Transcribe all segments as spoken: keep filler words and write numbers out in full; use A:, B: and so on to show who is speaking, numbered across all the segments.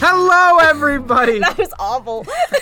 A: Hello, everybody!
B: That was awful.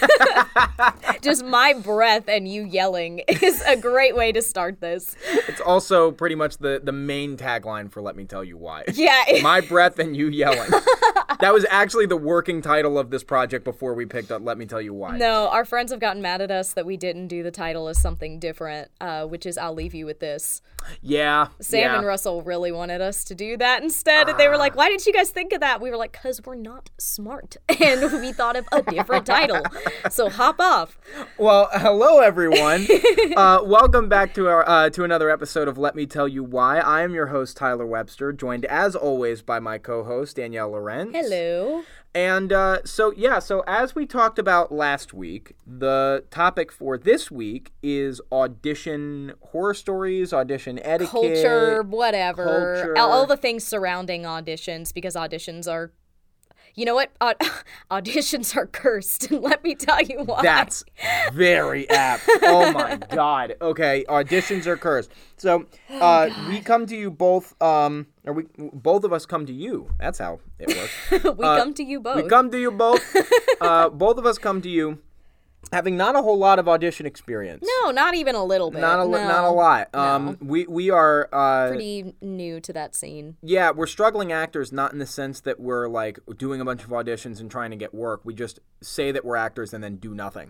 B: Just my breath and you yelling is a great way to start this.
A: It's also pretty much the, the main tagline for Let Me Tell You Why.
B: Yeah.
A: My breath and you yelling. That was actually the working title of this project before we picked up Let Me Tell You Why.
B: No, our friends have gotten mad at us that we didn't do the title as something different, uh, which is I'll Leave You With This.
A: Yeah.
B: Sam
A: yeah.
B: and Russell really wanted us to do that instead, and they were like, why didn't you guys think of that? We were like, because we're not smart, and we thought of a different title. So hop off.
A: Well, hello, everyone. uh, welcome back to our uh, to another episode of Let Me Tell You Why. I am your host, Tyler Webster, joined as always by my co-host, Danielle Lorenz.
B: Hello.
A: And uh, so, yeah, so as we talked about last week, the topic for this week is audition horror stories, audition etiquette.
B: Culture, whatever.
A: Culture.
B: All, all the things surrounding auditions, because auditions are, you know what? Aud- auditions are cursed. Let me tell you why.
A: That's very apt. Oh, my God. Okay, auditions are cursed. So uh,
B: oh,
A: we come to you both, um, or we both of us come to you. That's how it works.
B: we
A: uh,
B: come to you both.
A: We come to you both. uh, both of us come to you having not a whole lot of audition experience.
B: No, not even a little bit.
A: Not a,
B: no.
A: not a lot.
B: No.
A: Um, we, we are... Uh,
B: pretty new to that scene.
A: Yeah, we're struggling actors, not in the sense that we're, like, doing a bunch of auditions and trying to get work. We just say that we're actors and then do nothing.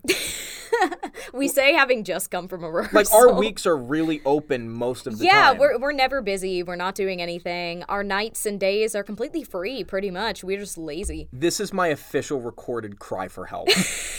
B: We say having just come from a rehearsal.
A: Like, our weeks are really open most of the
B: yeah,
A: time.
B: Yeah, we're, we're never busy. We're not doing anything. Our nights and days are completely free, pretty much. We're just lazy.
A: This is my official recorded cry for help.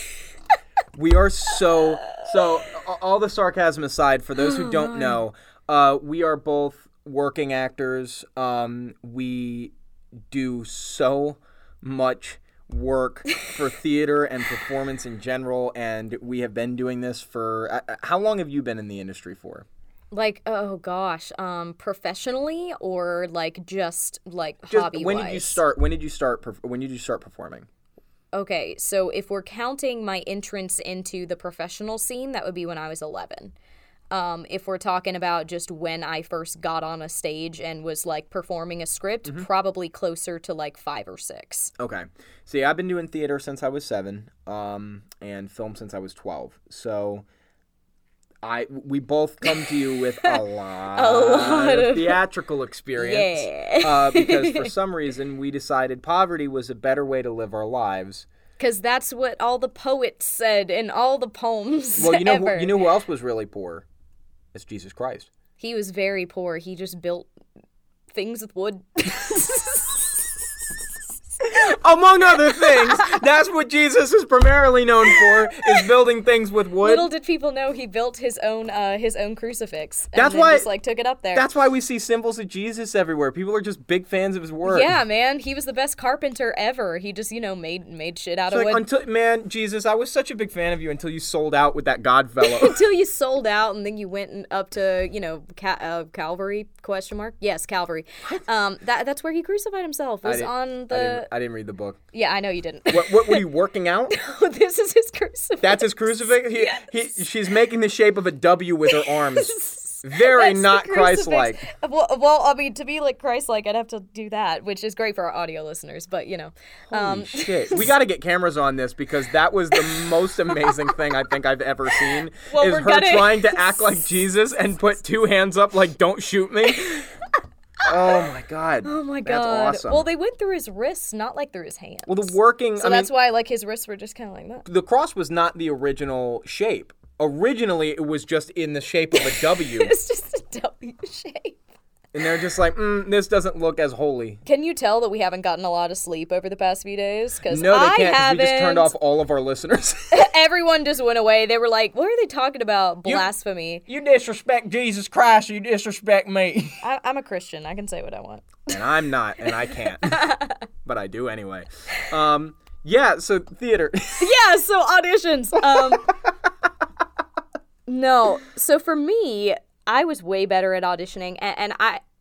A: We are so... So, all the sarcasm aside, for those who don't know, uh, we are both working actors. Um, we do so much work for theater and performance in general, and we have been doing this for... Uh, how long have you been in the industry for?
B: Like, oh gosh, um, professionally or like just like
A: Just,
B: hobby-wise?
A: when did you start? When did you start? Perf- when did you start performing?
B: Okay, so if we're counting my entrance into the professional scene, that would be when I was eleven. Um, if we're talking about just when I first got on a stage and was, like, performing a script, mm-hmm. probably closer to, like, five or six.
A: Okay. See, I've been doing theater since I was seven, um, and film since I was twelve. So... I we both come to you with a lot,
B: a lot
A: of,
B: of
A: theatrical experience.
B: Yeah.
A: uh, because for some reason we decided poverty was a better way to live our lives.
B: Because that's what all the poets said in all the poems.
A: Well, you know,
B: ever.
A: Who, you know who else was really poor? It's Jesus Christ.
B: He was very poor. He just built things with wood.
A: Among other things, that's what Jesus is primarily known for, is building things with wood.
B: Little did people know he built his own uh, his own crucifix. And
A: that's
B: then
A: why
B: just like took it up there.
A: That's why we see symbols of Jesus everywhere. People are just big fans of his work.
B: Yeah, man, he was the best carpenter ever. He just, you know, made made shit out
A: it's
B: of
A: like,
B: wood.
A: Until, man, Jesus, I was such a big fan of you until you sold out with that Godfellow.
B: Until you sold out, and then you went up to, you know, Ca- uh, Calvary? Question mark. Yes, Calvary. Um, that that's where he crucified himself. Was on the.
A: I didn't, I didn't read the book.
B: Yeah, I know you didn't.
A: What, what were you working out?
B: No, this is his crucifix.
A: That's his crucifix? He,
B: yes.
A: he, she's making the shape of a W with her arms. Very
B: That's
A: not Christ-like.
B: Well, well, I mean, to be like Christ-like, I'd have to do that, which is great for our audio listeners, but, you know.
A: Holy
B: um,
A: shit. We got to get cameras on this because that was the most amazing thing I think I've ever seen.
B: Well,
A: is
B: we're
A: her
B: gonna...
A: trying to act like Jesus and put two hands up like, don't shoot me. Oh my god.
B: Oh my
A: that's
B: god.
A: Awesome.
B: Well, they went through his wrists, not like through his hands.
A: Well, the working...
B: So
A: I
B: that's
A: mean,
B: why, like, his wrists were just kind of like that.
A: The cross was not the original shape. Originally, it was just in the shape of a W.
B: It's just a W shape.
A: And they're just like, mm, this doesn't look as holy.
B: Can you tell that we haven't gotten a lot of sleep over the past few days? Because
A: no, they
B: I
A: can't.
B: haven't.
A: We just turned off all of our listeners.
B: Everyone just went away. They were like, what are they talking about? Blasphemy.
A: You, you disrespect Jesus Christ, or you disrespect me.
B: I, I'm a Christian. I can say what I want.
A: And I'm not, and I can't. But I do anyway. Um, yeah, so theater.
B: Yeah, so auditions. Um, no. So for me, I was way better at auditioning, and, and I...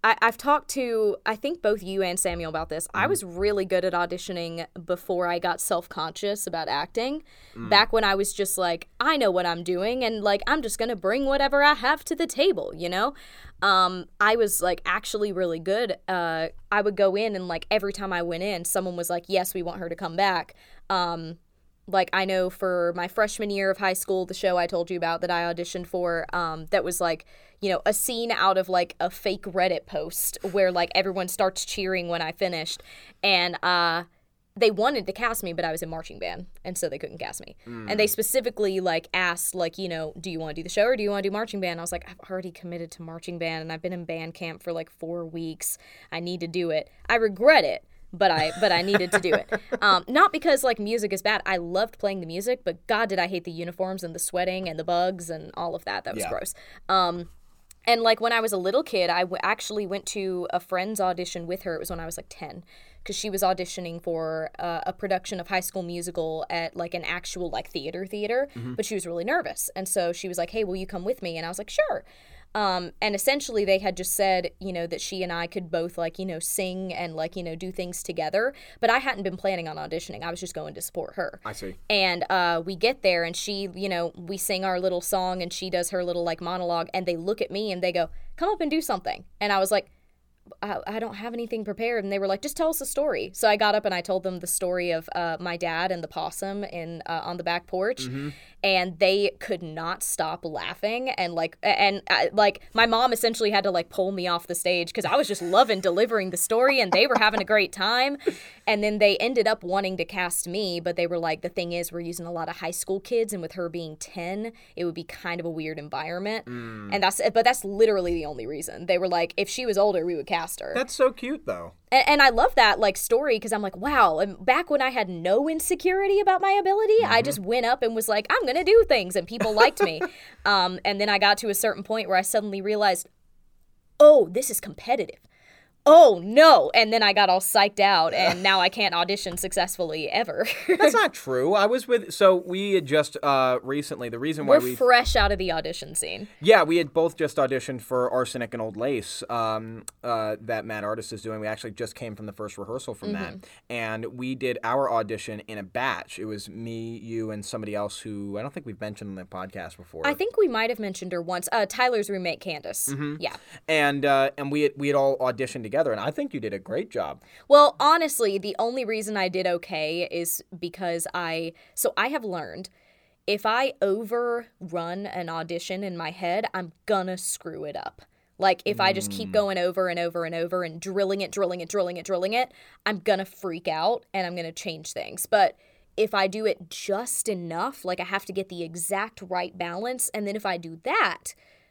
B: I, I've talked to, I think, both you and Samuel about this. Mm. I was really good at auditioning before I got self-conscious about acting. Mm. Back when I was just like, I know what I'm doing, and, like, I'm just going to bring whatever I have to the table, you know? Um, I was, like, actually really good. Uh, I would go in, and, like, every time I went in, someone was like, yes, we want her to come back. Um, like, I know for my freshman year of high school, the show I told you about that I auditioned for, um, that was, like, you know, a scene out of, like, a fake Reddit post where, like, everyone starts cheering when I finished. And uh, they wanted to cast me, but I was in marching band, and so they couldn't cast me. Mm. And they specifically, like, asked, like, you know, do you want to do the show or do you want to do marching band? And I was like, I've already committed to marching band, and I've been in band camp for, like, four weeks. I need to do it. I regret it. But I but I needed to do it. Um, not because, like, music is bad. I loved playing the music, but God, did I hate the uniforms and the sweating and the bugs and all of that. That was yeah. gross. Um, and, like, when I was a little kid, I w- actually went to a friend's audition with her. It was when I was, like, ten. Because she was auditioning for uh, a production of High School Musical at, like, an actual, like, theater theater. Mm-hmm. But she was really nervous. And so she was like, hey, will you come with me? And I was like, sure. Um, and essentially they had just said, you know, that she and I could both, like, you know, sing and, like, you know, do things together. But I hadn't been planning on auditioning. I was just going to support her.
A: I see.
B: And uh, we get there and she, you know, we sing our little song and she does her little, like, monologue. And they look at me and they go, come up and do something. And I was like, I, I don't have anything prepared. And they were like, just tell us a story. So I got up and I told them the story of uh, my dad and the possum in uh, on the back porch. Mm-hmm. And they could not stop laughing. And, like, and uh, like my mom essentially had to, like, pull me off the stage because I was just loving delivering the story and they were having a great time. And then they ended up wanting to cast me, but they were like, the thing is, we're using a lot of high school kids, and with her being ten, it would be kind of a weird environment. Mm. And that's, but that's literally the only reason. They were like, if she was older, we would cast her.
A: That's so cute, though.
B: And, and I love that, like, story because I'm like, wow. And back when I had no insecurity about my ability, mm-hmm. I just went up and was like, I'm going to do things, and people liked me. um, and then I got to a certain point where I suddenly realized, oh, this is competitive. Oh, no. And then I got all psyched out, and now I can't audition successfully ever.
A: That's not true. I was with, so we had just uh, recently, the reason why
B: We're
A: we...
B: We're fresh out of the audition scene.
A: Yeah, we had both just auditioned for Arsenic and Old Lace um, uh, that Mad Artist is doing. We actually just came from the first rehearsal from mm-hmm. that. And we did our audition in a batch. It was me, you, and somebody else who I don't think we've mentioned on the podcast before.
B: I think we might have mentioned her once. Uh, Tyler's roommate, Candace. Mm-hmm. Yeah.
A: And uh, and we had, we had all auditioned together. And I think you did a great job.
B: Well, honestly, the only reason I did okay is because I, so I have learned if I overrun an audition in my head, I'm gonna screw it up. Like, if I just keep going over and over and over and drilling it, drilling it, drilling it, drilling it, I'm gonna freak out and I'm gonna change things. But if I do it just enough, like I have to get the exact right balance, and then if I do that,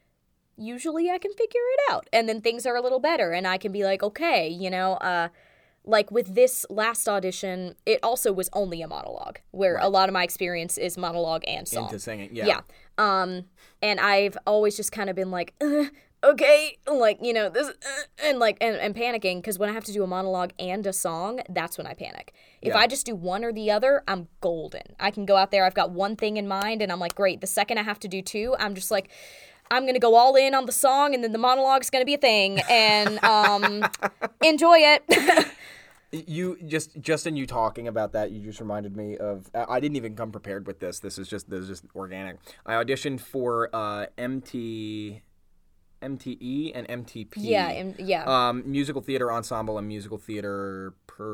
B: usually I can figure it out. And then things are a little better and I can be like, okay, you know, uh, like with this last audition, it also was only a monologue where right. a lot of my experience is monologue and song.
A: Into singing, yeah.
B: Yeah. Um, and I've always just kind of been like, uh, okay, like, you know, this, uh, and like, and, and panicking because when I have to do a monologue and a song, that's when I panic. If yeah. I just do one or the other, I'm golden. I can go out there, I've got one thing in mind and I'm like, great. The second I have to do two, I'm just like, I'm going to go all in on the song, and then the monologue's going to be a thing, and um, enjoy it.
A: You just, just in you talking about that, you just reminded me of, I didn't even come prepared with this. This is just, this is just organic. I auditioned for uh, M T, M T E and M T P.
B: Yeah, M- yeah.
A: Um, musical theater ensemble and musical theater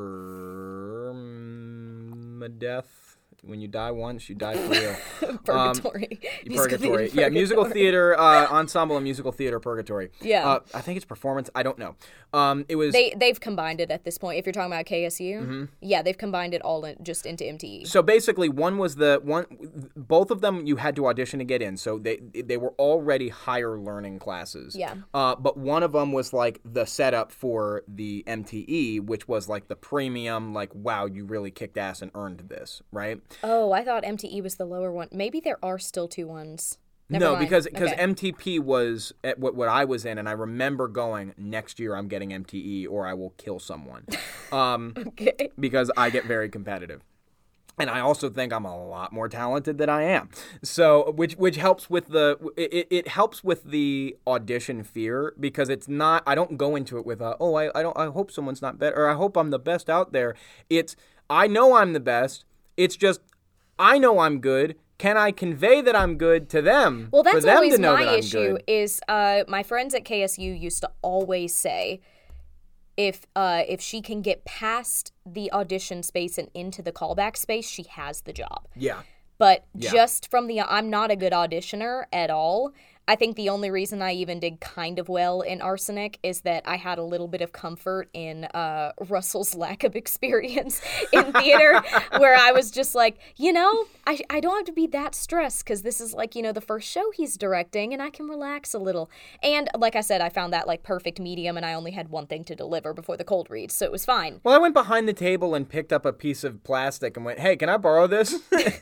A: permadeath. When you die once, you die for real.
B: Purgatory.
A: Um, purgatory. Yeah, musical theater uh, ensemble and musical theater purgatory.
B: Yeah.
A: Uh, I think it's performance. I don't know. Um, it was.
B: They they've combined it at this point. If you're talking about K S U, mm-hmm. yeah, they've combined it all in, just into M T E.
A: So basically, one was the one. Both of them you had to audition to get in. So they they were already higher learning classes.
B: Yeah.
A: Uh, but one of them was like the setup for the M T E, which was like the premium. Like, wow, you really kicked ass and earned this, right?
B: Oh, I thought M T E was the lower one. Maybe there are still two ones. Never
A: no,
B: mind.
A: because because
B: okay.
A: M T P was at what what I was in, and I remember going, next year I'm getting M T E or I will kill someone, um,
B: okay.
A: because I get very competitive. And I also think I'm a lot more talented than I am. So, which which helps with the it, it helps with the audition fear, because it's not, I don't go into it with a, oh, I, I don't I hope someone's not better, or I hope I'm the best out there. It's, I know I'm the best. It's just, I know I'm good. Can I convey that I'm good to them?
B: Well, that's
A: for them
B: always
A: to know
B: my
A: that I'm
B: issue.
A: good?
B: Is uh, my friends at K S U used to always say, if uh, if she can get past the audition space and into the callback space, she has the job.
A: Yeah.
B: But
A: Yeah.
B: just from the, I'm not a good auditioner at all. I think the only reason I even did kind of well in Arsenic is that I had a little bit of comfort in uh, Russell's lack of experience in theater, where I was just like, you know, I, I don't have to be that stressed because this is like, you know, the first show he's directing and I can relax a little. And like I said, I found that like perfect medium and I only had one thing to deliver before the cold reads, so it was fine.
A: Well, I went behind the table and picked up a piece of plastic and went, hey, can I borrow this?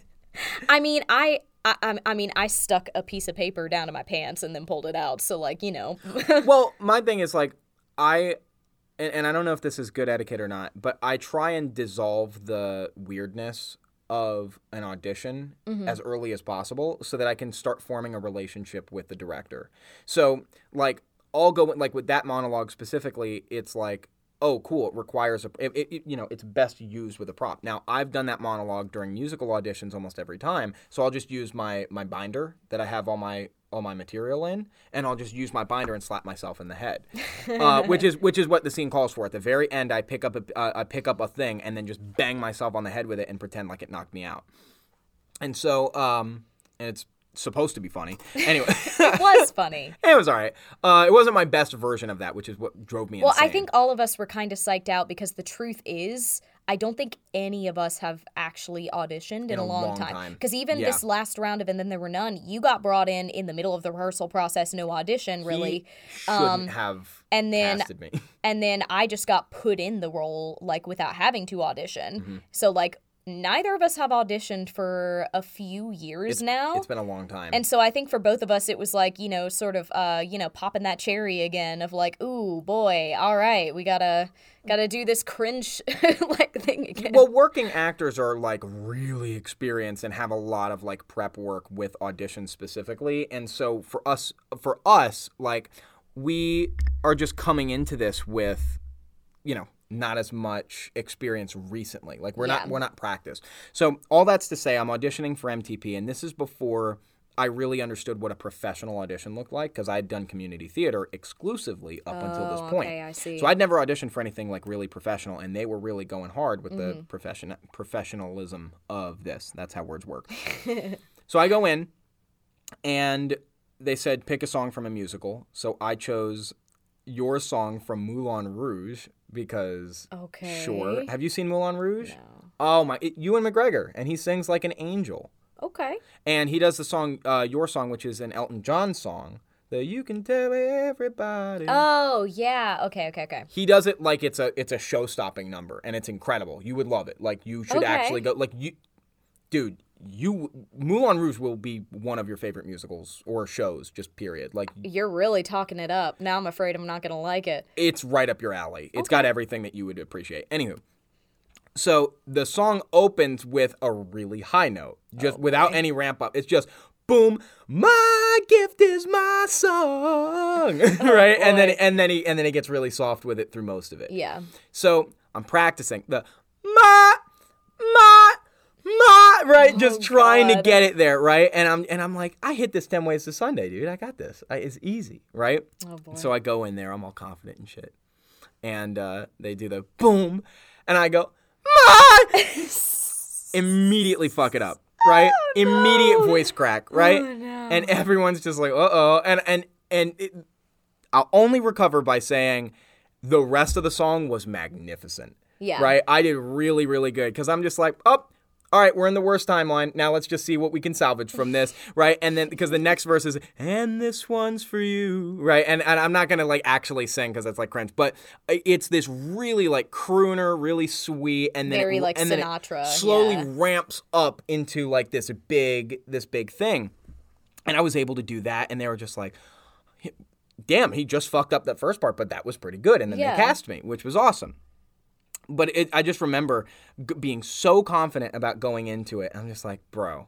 B: I mean, I... I, I mean, I stuck a piece of paper down to my pants and then pulled it out. So, like, you know.
A: Well, my thing is, like, I, and, and I don't know if this is good etiquette or not, but I try and dissolve the weirdness of an audition mm-hmm. as early as possible so that I can start forming a relationship with the director. So, like, I'll go, like, with that monologue specifically, it's like, oh, cool, it requires a, it, it, you know, it's best used with a prop. Now, I've done that monologue during musical auditions almost every time, so I'll just use my, my binder that I have all my all my material in, and I'll just use my binder and slap myself in the head, uh, which is which is what the scene calls for. At the very end, I pick up a uh, I pick up a thing and then just bang myself on the head with it and pretend like it knocked me out. And so, um, and it's supposed to be funny. Anyway.
B: It was funny.
A: It was all right. Uh, it wasn't my best version of that, which is what drove me
B: well,
A: insane.
B: Well, I think all of us were kind of psyched out because the truth is, I don't think any of us have actually auditioned in, in a, a long, long time. Because even yeah. this last round of And Then There Were None, you got brought in in the middle of the rehearsal process, no audition, really.
A: He shouldn't um, have
B: and then,
A: casted me.
B: And then I just got put in the role, like, without having to audition. Mm-hmm. So, like, neither of us have auditioned for a few years
A: it's,
B: now.
A: It's been a long time.
B: And so I think for both of us, it was like, you know, sort of, uh, you know, popping that cherry again of like, ooh, boy, all right, we gotta, gotta do this cringe like thing again.
A: Well, working actors are like really experienced and have a lot of like prep work with auditions specifically. And so for us, for us, like we are just coming into this with, you know, not as much experience recently. Like we're yeah. not we're not practiced. So all that's to say, I'm auditioning for M T P, and this is before I really understood what a professional audition looked like, because I had done community theater exclusively up
B: oh,
A: until this point.
B: Okay, I see.
A: So I'd never auditioned for anything like really professional, and they were really going hard with
B: mm-hmm.
A: the profession professionalism of this. That's how words work. So I go in, and they said pick a song from a musical. So I chose your song from Moulin Rouge. Because,
B: okay.
A: sure. Have you seen Moulin Rouge?
B: No.
A: Oh, my. It, Ewan McGregor. And he sings like an angel.
B: Okay.
A: And he does the song, uh, your song, which is an Elton John song. The You Can Tell Everybody.
B: Oh, yeah. Okay, okay, okay.
A: He does it like it's a it's a show-stopping number. And it's incredible. You would love it. Like, you should
B: okay.
A: actually go. Like, you. Dude. You Moulin Rouge will be one of your favorite musicals or shows, just period. Like
B: you're really talking it up. Now I'm afraid I'm not gonna like it.
A: It's right up your alley. It's
B: okay.
A: got everything that you would appreciate. Anywho, so the song opens with a really high note, just
B: okay.
A: without any ramp up. It's just boom. My gift is my song,
B: oh,
A: right?
B: boy.
A: And then and then he and then he gets really soft with it through most of it.
B: Yeah.
A: So I'm practicing the my my. Ma, right,
B: oh,
A: just trying
B: God.
A: to get it there, right? And I'm and I'm like, I hit this ten ways to Sunday, dude. I got this. I, it's easy, right?
B: Oh boy.
A: So I go in there, I'm all confident and shit, and uh, they do the boom, and I go, Ma, immediately fuck it up, right?
B: Oh, no.
A: Immediate voice crack, right?
B: Oh, no.
A: And everyone's just like, uh oh, and and and it, I'll only recover by saying the rest of the song was magnificent.
B: Yeah.
A: Right. I did really, really good because I'm just like, oh. All right, we're in the worst timeline. Now let's just see what we can salvage from this, right? And then because the next verse is, and this one's for you, right? And and I'm not gonna like actually sing because that's like cringe, but it's this really like crooner, really sweet, and then
B: very
A: it,
B: like
A: and
B: Sinatra,
A: then it slowly
B: yeah.
A: ramps up into like this big, this big thing, and I was able to do that, and they were just like, damn, he just fucked up that first part, but that was pretty good, and then
B: yeah.
A: they cast me, which was awesome. But it, I just remember g- being so confident about going into it. I'm just like, bro,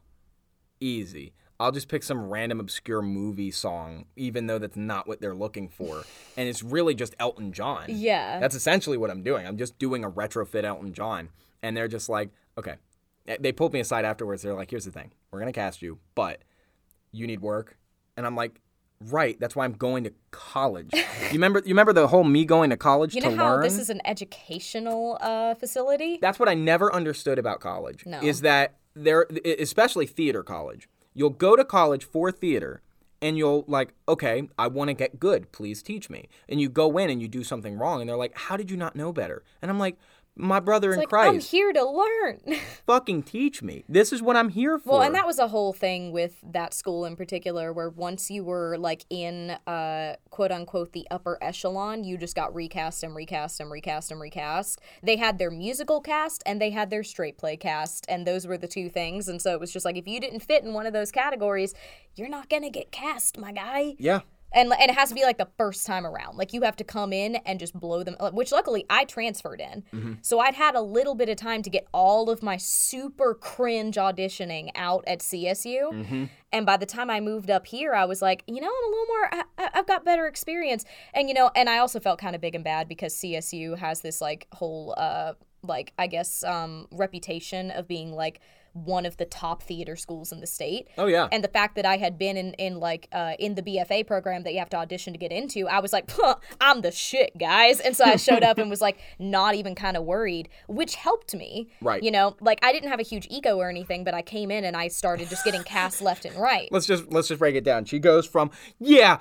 A: easy. I'll just pick some random obscure movie song, even though that's not what they're looking for. And it's really just Elton John.
B: Yeah.
A: That's essentially what I'm doing. I'm just doing a retrofit Elton John. And they're just like, okay. They pulled me aside afterwards. They're like, here's the thing. We're going to cast you, but you need work. And I'm like, right. That's why I'm going to college. You remember You remember the whole me going to college
B: you
A: to
B: know how
A: learn?
B: this is an educational uh, facility?
A: That's what I never understood about college.
B: No.
A: Is that there, especially theater college, you'll go to college for theater and you'll like, okay, I want to get good. Please teach me. And you go in and you do something wrong and they're like, how did you not know better? And I'm like, my brother
B: It's
A: in
B: like,
A: Christ.
B: I'm here to learn.
A: Fucking teach me. This is what I'm here for.
B: Well, and that was a whole thing with that school in particular, where once you were like in uh, quote unquote the upper echelon, you just got recast and recast and recast and recast. They had their musical cast and they had their straight play cast, and those were the two things. And so it was just like, if you didn't fit in one of those categories, you're not gonna get cast, my guy.
A: Yeah.
B: And, and it has to be like the first time around. Like you have to come in and just blow them, which luckily I transferred in. Mm-hmm. So I'd had a little bit of time to get all of my super cringe auditioning out at C S U. Mm-hmm. And by the time I moved up here, I was like, you know, I'm a little more, I, I've got better experience. And, you know, and I also felt kind of big and bad because C S U has this like whole, uh, like, I guess, um, reputation of being like, one of the top theater schools in the state.
A: Oh, yeah.
B: And the fact that I had been in, in like, uh, in the B F A program that you have to audition to get into, I was like, huh, I'm the shit, guys. And so I showed up and was like, not even kind of worried, which helped me.
A: Right.
B: You know, like I didn't have a huge ego or anything, but I came in and I started just getting cast left and right.
A: Let's just let's just break it down. She goes from, yeah,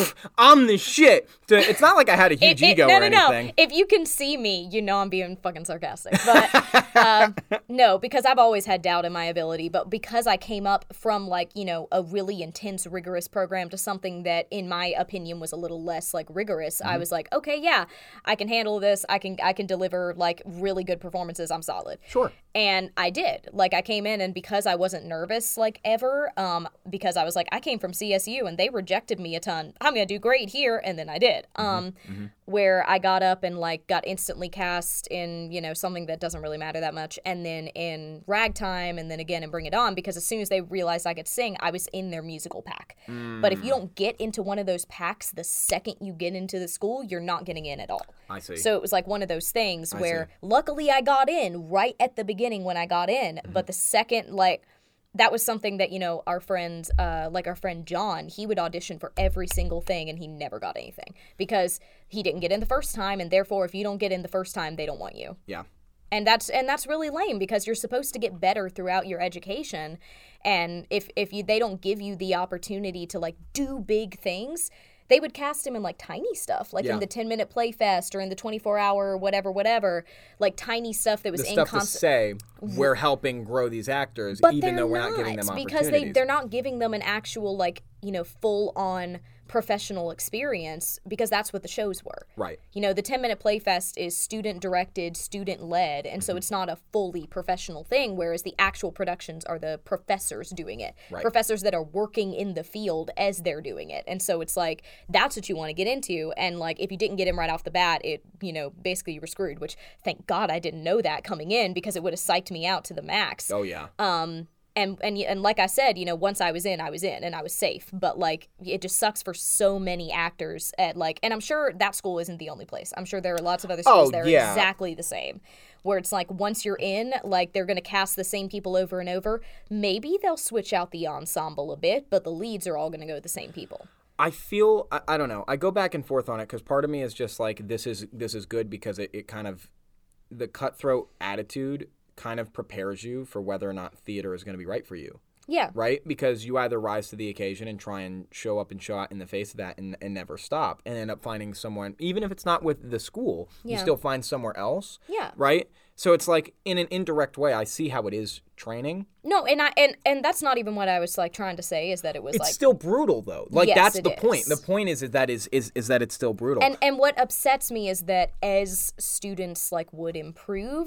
A: I'm the shit, to, it's not like I had a huge
B: It- it-
A: ego
B: no,
A: or
B: no, no.
A: anything.
B: If you can see me, you know I'm being fucking sarcastic. But um, no, because I've always had doubt in my ability. But because I came up from like, you know, a really intense, rigorous program to something that, in my opinion, was a little less like rigorous, mm-hmm. I was like, okay, yeah, I can handle this. I can I can deliver like really good performances. I'm solid.
A: Sure.
B: And I did. Like I came in, and because I wasn't nervous like ever, um, because I was like, I came from C S U and they rejected me a ton. I'm gonna do great here, and then I did. Mm-hmm. Um, mm-hmm. Where I got up and like got instantly cast in, you know, something that doesn't really matter that much, and then in Ragtime, and then again in Bring It On, because as soon as they realized I could sing, I was in their musical pack. Mm. But if you don't get into one of those packs the second you get into the school, you're not getting in at all.
A: I see.
B: So it was like one of those things
A: I
B: where
A: see.
B: luckily I got in right at the beginning when I got in, mm-hmm. but the second, like, that was something that, you know, our friend, uh, like our friend John, he would audition for every single thing and he never got anything because he didn't get in the first time, and therefore if you don't get in the first time, they don't want you.
A: Yeah.
B: And that's and that's really lame because you're supposed to get better throughout your education, and if if you they don't give you the opportunity to like do big things, they would cast him in like tiny stuff, like
A: Yeah.
B: in the ten minute play fest or in the twenty-four hour whatever whatever, like tiny stuff that was
A: The stuff to
B: inconstant.
A: say we're helping grow these actors,
B: But
A: even
B: they're
A: though we're
B: not,
A: not giving them
B: because
A: opportunities.
B: they they're not giving them an actual like, you know, full on professional experience, because that's what the shows were.
A: Right.
B: You know, the ten minute playfest is student directed, student led, and so it's not a fully professional thing, whereas the actual productions are the professors doing it.
A: Right.
B: Professors that are working in the field as they're doing it. And so it's like, that's what you want to get into. And like, if you didn't get in right off the bat, it, you know, basically you were screwed, which thank God I didn't know that coming in, because it would have psyched me out to the max.
A: Oh, yeah.
B: Um, and, and and like I said, you know, once I was in, I was in, and I was safe. But like, it just sucks for so many actors at like, and I'm sure that school isn't the only place. I'm sure there are lots of other schools
A: Oh,
B: that are
A: yeah.
B: exactly the same, where it's like once you're in, like they're gonna cast the same people over and over. Maybe they'll switch out the ensemble a bit, but the leads are all gonna go with the same people.
A: I feel I, I don't know. I go back and forth on it because part of me is just like this is this is good because it, it kind of the cutthroat attitude kind of prepares you for whether or not theater is going to be right for you.
B: Yeah.
A: Right? Because you either rise to the occasion and try and show up and show out in the face of that and, and never stop and end up finding someone, even if it's not with the school,
B: Yeah.
A: you still find somewhere else.
B: Yeah.
A: Right? So it's like in an indirect way, I see how it is training.
B: No, and I and and that's not even what I was like trying to say, is that it was
A: It's
B: like
A: still brutal though. Like
B: Yes,
A: that's
B: it
A: the point.
B: is.
A: The point is, is that is, is is that it's still brutal.
B: And and what upsets me is that as students like would improve,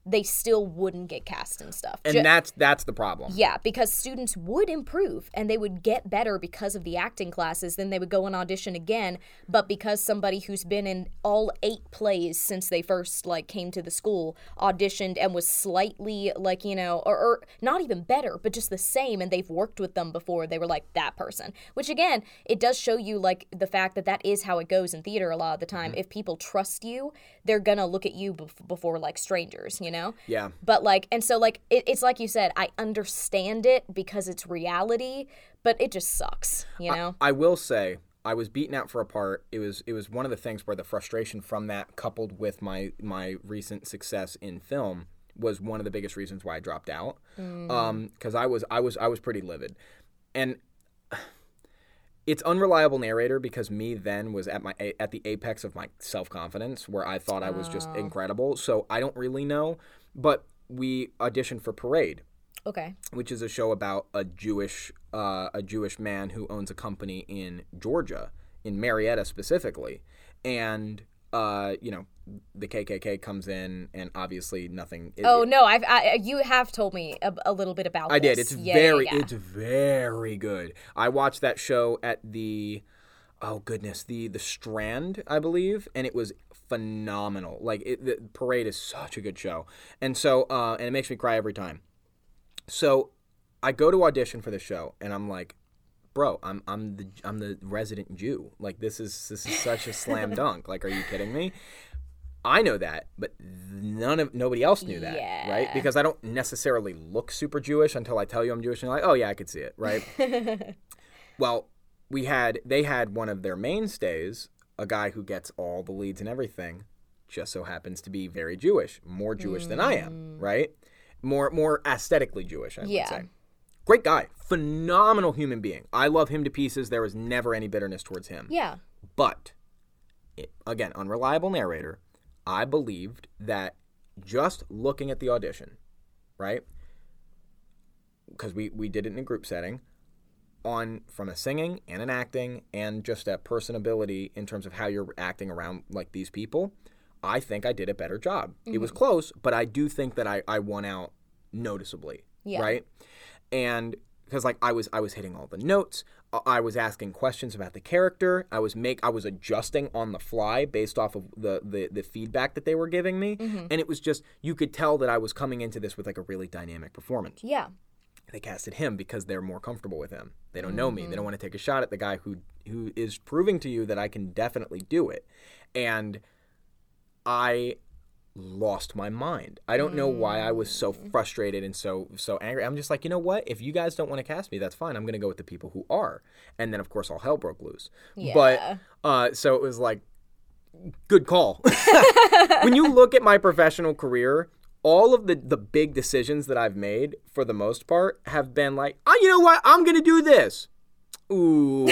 B: they still wouldn't get cast and stuff.
A: And
B: Ju-
A: that's that's the problem.
B: Yeah, because students would improve and they would get better because of the acting classes. Then they would go and audition again. But because somebody who's been in all eight plays since they first like came to the school auditioned and was slightly like, you know, or, or not even better, but just the same, and they've worked with them before, they were like that person. Which again, it does show you like the fact that that is how it goes in theater a lot of the time. Mm-hmm. If people trust you, they're gonna look at you bef- before like strangers, you know?
A: Yeah.
B: But like, and so like, it, it's like you said, I understand it because it's reality, but it just sucks, you know?
A: I, I will say, I was beaten out for a part. It was it was one of the things where the frustration from that, coupled with my my recent success in film, was one of the biggest reasons why I dropped out. Mm. Um, because I was I was I was pretty livid, and it's unreliable narrator because me then was at my at the apex of my self-confidence where I thought I was just
B: Oh.
A: incredible. So I don't really know, but we auditioned for Parade,
B: Okay.
A: which is a show about a Jewish uh, a Jewish man who owns a company in Georgia, in Marietta specifically, and uh, you know, the K K K comes in, and obviously nothing. It,
B: Oh no, I've I, you have told me a, a little bit about.
A: I
B: this.
A: did. It's
B: Yeah,
A: very,
B: yeah, yeah.
A: it's very good. I watched that show at the, oh goodness, the the Strand, I believe, and it was phenomenal. Like it, the Parade is such a good show, and so uh, and it makes me cry every time. So I go to audition for the show, and I'm like, bro, I'm I'm the I'm the resident Jew. Like this is this is such a slam dunk. Like, are you kidding me? I know that, but none of nobody else knew that,
B: Yeah.
A: right? Because I don't necessarily look super Jewish until I tell you I'm Jewish, and you're like, oh yeah, I could see it, right? Well, we had they had one of their mainstays, a guy who gets all the leads and everything, just so happens to be very Jewish, more Jewish mm. than I am, right? More more aesthetically Jewish, I
B: Yeah.
A: would say. Great guy, phenomenal human being. I love him to pieces. There was never any bitterness towards him.
B: Yeah.
A: But, it, again, unreliable narrator, I believed that just looking at the audition, right? Because we, we did it in a group setting, on from a singing and an acting and just a personability in terms of how you're acting around like these people, I think I did a better job. Mm-hmm. It was close, but I do think that I, I won out noticeably,
B: yeah.
A: right? And because like I was I was hitting all the notes, I was asking questions about the character, I was make I was adjusting on the fly based off of the the, the feedback that they were giving me, mm-hmm. and it was just, you could tell that I was coming into this with like a really dynamic performance.
B: Yeah.
A: They casted him because they're more comfortable with him. They don't mm-hmm. know me. They don't want to take a shot at the guy who who is proving to you that I can definitely do it. And I lost my mind. I don't know why I was so frustrated and so so angry. I'm just like, you know what? If you guys don't want to cast me, that's fine. I'm going to go with the people who are. And then, of course, all hell broke loose.
B: Yeah.
A: But, uh, so it was like, good call. When you look at my professional career, all of the, the big decisions that I've made, for the most part, have been like, oh, you know what? I'm going to do this. Ooh.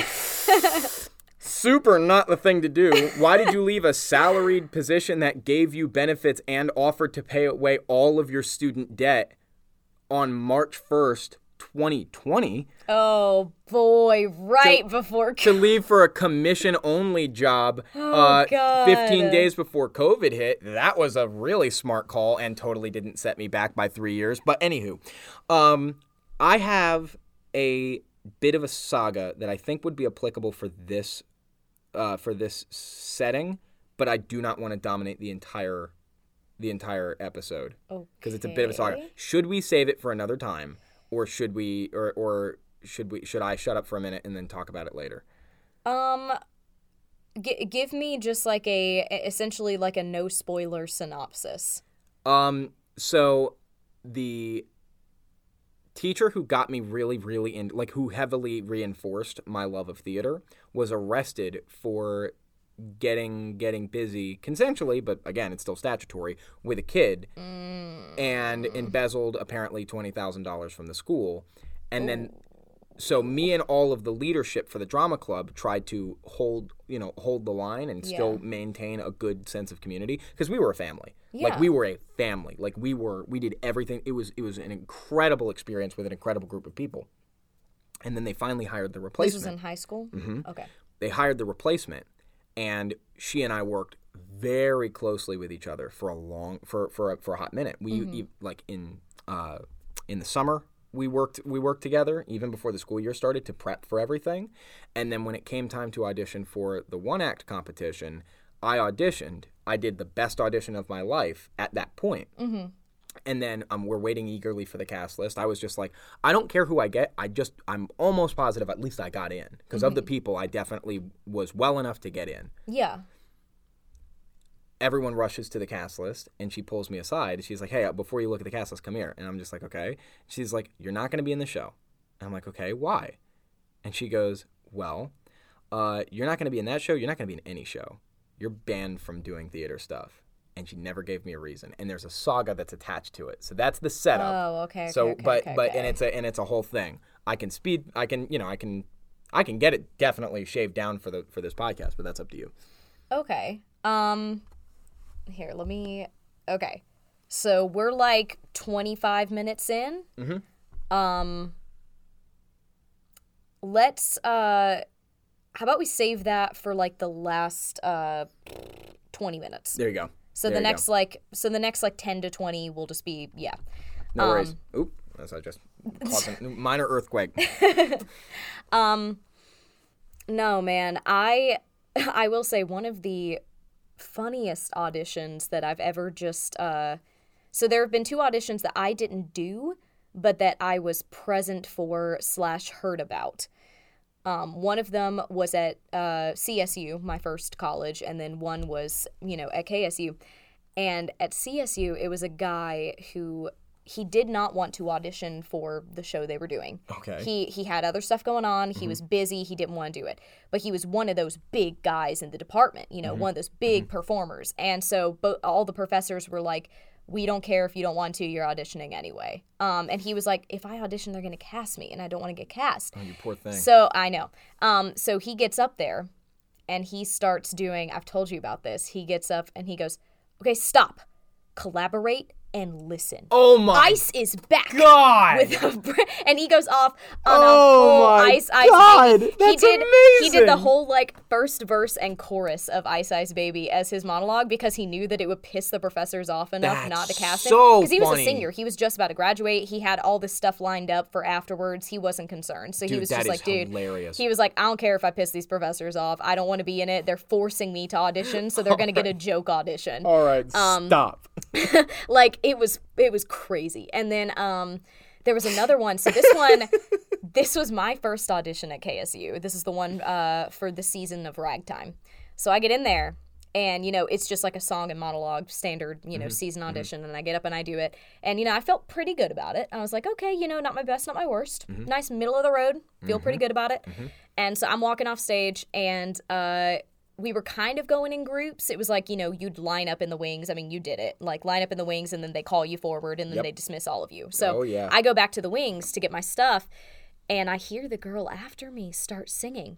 A: Super not the thing to do. Why did you leave a salaried position that gave you benefits and offered to pay away all of your student debt on March first, twenty twenty?
B: Oh, boy, right
A: to,
B: before...
A: To leave for a commission-only job
B: oh,
A: uh,
B: God.
A: fifteen days before COVID hit. That was a really smart call and totally didn't set me back by three years. But anywho, um, I have a bit of a saga that I think would be applicable for this Uh, for this setting, but I do not want to dominate the entire the entire episode because
B: okay.
A: it's a bit of a saga. Should we save it for another time, or should we, or or should we? Should I shut up for a minute and then talk about it later?
B: Um, g- give me just like a essentially like a no spoiler synopsis.
A: Um. So the teacher who got me really, really in, like who heavily reinforced my love of theater, was arrested for getting getting busy consensually, but again, it's still statutory, with a kid, mm. and embezzled apparently twenty thousand dollars from the school, and Ooh. then. So me and all of the leadership for the drama club tried to hold, you know, hold the line and
B: yeah.
A: still maintain a good sense of community, because we were a family.
B: Yeah.
A: Like we were a family. Like we were, we did everything. It was, it was an incredible experience with an incredible group of people. And then they finally hired the replacement.
B: This was in high school?
A: Mm-hmm.
B: Okay.
A: They hired the replacement, and she and I worked very closely with each other for a long for for a, for a hot minute. We
B: Mm-hmm.
A: e- like in uh, in the summer we worked we worked together even before the school year started to prep for everything, and then when it came time to audition for the one act competition, I auditioned. I did the best audition of my life at that point.
B: Mm-hmm.
A: And then um, we're waiting eagerly for the cast list. I was just like, I don't care who I get. I just, I'm almost positive at least I got in. Because
B: Mm-hmm.
A: of the people, I definitely was well enough to get in.
B: Yeah.
A: Everyone rushes to the cast list, and she pulls me aside. She's like, hey, before you look at the cast list, come here. And I'm just like, okay. She's like, you're not going to be in the show. And I'm like, okay, why? And she goes, well, uh, you're not going to be in that show. You're not going to be in any show. You're banned from doing theater stuff. And she never gave me a reason. And there's a saga that's attached to it. So that's the setup.
B: Oh, okay. okay
A: So,
B: okay,
A: but
B: okay,
A: but
B: okay.
A: and it's a and it's a whole thing. I can speed. I can you know I can I can get it definitely shaved down for the for this podcast. But that's up to you.
B: Okay. Um, here, let me. Okay, so we're like twenty-five minutes in.
A: Mm-hmm.
B: Um, let's. Uh, how about we save that for like the last uh twenty minutes?
A: There you go.
B: So
A: There
B: the
A: you
B: next
A: go.
B: like so the next like ten to twenty will just be yeah.
A: No worries.
B: um,
A: Oop. That's I just caused a minor earthquake.
B: Um, no, man. I I will say one of the funniest auditions that I've ever just uh so there have been two auditions that I didn't do, but that I was present for slash heard about. Um, one of them was at uh, C S U, my first college, and then one was, you know, at K S U. And at C S U, it was a guy who he did not want to audition for the show they were doing.
A: Okay.
B: He he had other stuff going on. He mm-hmm. was busy. He didn't want to do it. But he was one of those big guys in the department, you know, mm-hmm. one of those big mm-hmm. performers. And so bo- all the professors were like, we don't care if you don't want to, you're auditioning anyway. Um, and he was like, if I audition, they're going to cast me, and I don't want to get cast.
A: Oh, you poor thing.
B: So, I know. Um, so he gets up there, and he starts doing, I've told you about this, he gets up, and he goes, okay, stop. Collaborate and listen.
A: Oh my
B: Ice is back.
A: God.
B: With a, and he goes off on
A: oh
B: a whole
A: my
B: Ice Ice
A: God.
B: Baby.
A: That's
B: he did
A: amazing.
B: he did the whole like first verse and chorus of Ice Ice Baby as his monologue because he knew that it would piss the professors off enough
A: That's
B: not to cast
A: so
B: him. Because he was
A: funny.
B: a senior. He was just about to graduate. He had all this stuff lined up for afterwards. He wasn't concerned. So
A: dude,
B: he was
A: that
B: just
A: is
B: like, dude,
A: hilarious.
B: he was like, I don't care if I piss these professors off. I don't want to be in it. They're forcing me to audition, so they're going to get a joke audition.
A: All right,
B: Um,
A: stop.
B: Like it was it was crazy. And then um there was another one. So this one this was my first audition at K S U. This is the one uh for the season of Ragtime. So I get in there and you know it's just like a song and monologue standard, you know, mm-hmm. season audition mm-hmm. and I get up and I do it. And you know, I felt pretty good about it. I was like, okay, you know, not my best, not my worst. Mm-hmm. Nice middle of the road. Feel mm-hmm. pretty good about it. Mm-hmm. And so I'm walking off stage and uh we were kind of going in groups. It was like, you know, you'd line up in the wings. I mean, you did it. Like, line up in the wings, and then they call you forward, and then
A: yep.
B: they dismiss all of you. So
A: oh, yeah.
B: I go back to the wings to get my stuff, and I hear the girl after me start singing.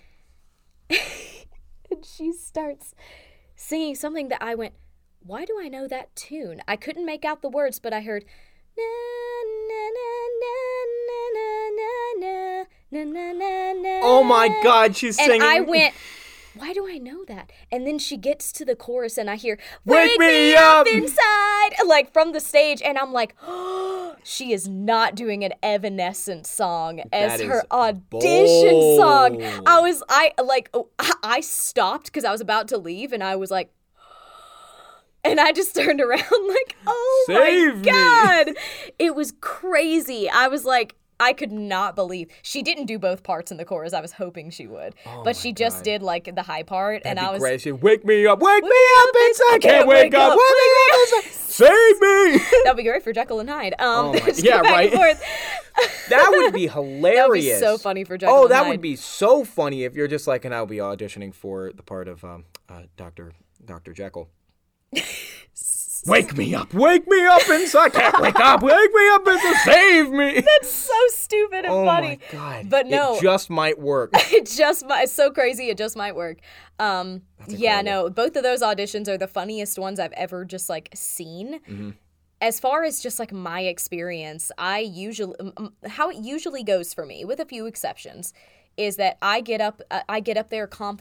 B: And she starts singing something that I went, why do I know that tune? I couldn't make out the words, but I heard, na, na, na, na, na, na, na, na, na, na.
A: Oh, my God, she's
B: and
A: singing.
B: And I went, why do I know that? And then she gets to the chorus and I hear,
A: Wake,
B: Wake
A: me,
B: me
A: up!
B: up inside, like from the stage. And I'm like, oh, she is not doing an Evanescence song as
A: that
B: her audition
A: bold.
B: song. I was, I like, oh, I stopped because I was about to leave and I was like, and I just turned around like, oh
A: Save
B: my God. Me. It was crazy. I was like, I could not believe she didn't do both parts in the chorus. I was hoping she would,
A: oh
B: but she just
A: God.
B: did like the high part,
A: That'd
B: and I was
A: great. She'd wake me up, wake, wake me up inside. I can't wake, wake up, up, wake me up inside. Save me.
B: That'd be great for Jekyll and Hyde. Um,
A: oh my, yeah, right. That would be hilarious.
B: That would be so funny for Jekyll.
A: Oh,
B: and
A: that
B: Hyde.
A: would be so funny if you're just like, and I'll be auditioning for the part of um, uh, Doctor Doctor Jekyll. Wake me up! Wake me up inside! Can't wake up! Wake me up inside! Save me!
B: That's so stupid and
A: oh
B: funny.
A: Oh my God!
B: But no,
A: it just might work.
B: It just might. It's so crazy. It just might work. Um, yeah, no. Both of those auditions are the funniest ones I've ever just like seen. Mm-hmm. As far as just like my experience, I usually um, how it usually goes for me, with a few exceptions, is that I get up. Uh, I get up there confident.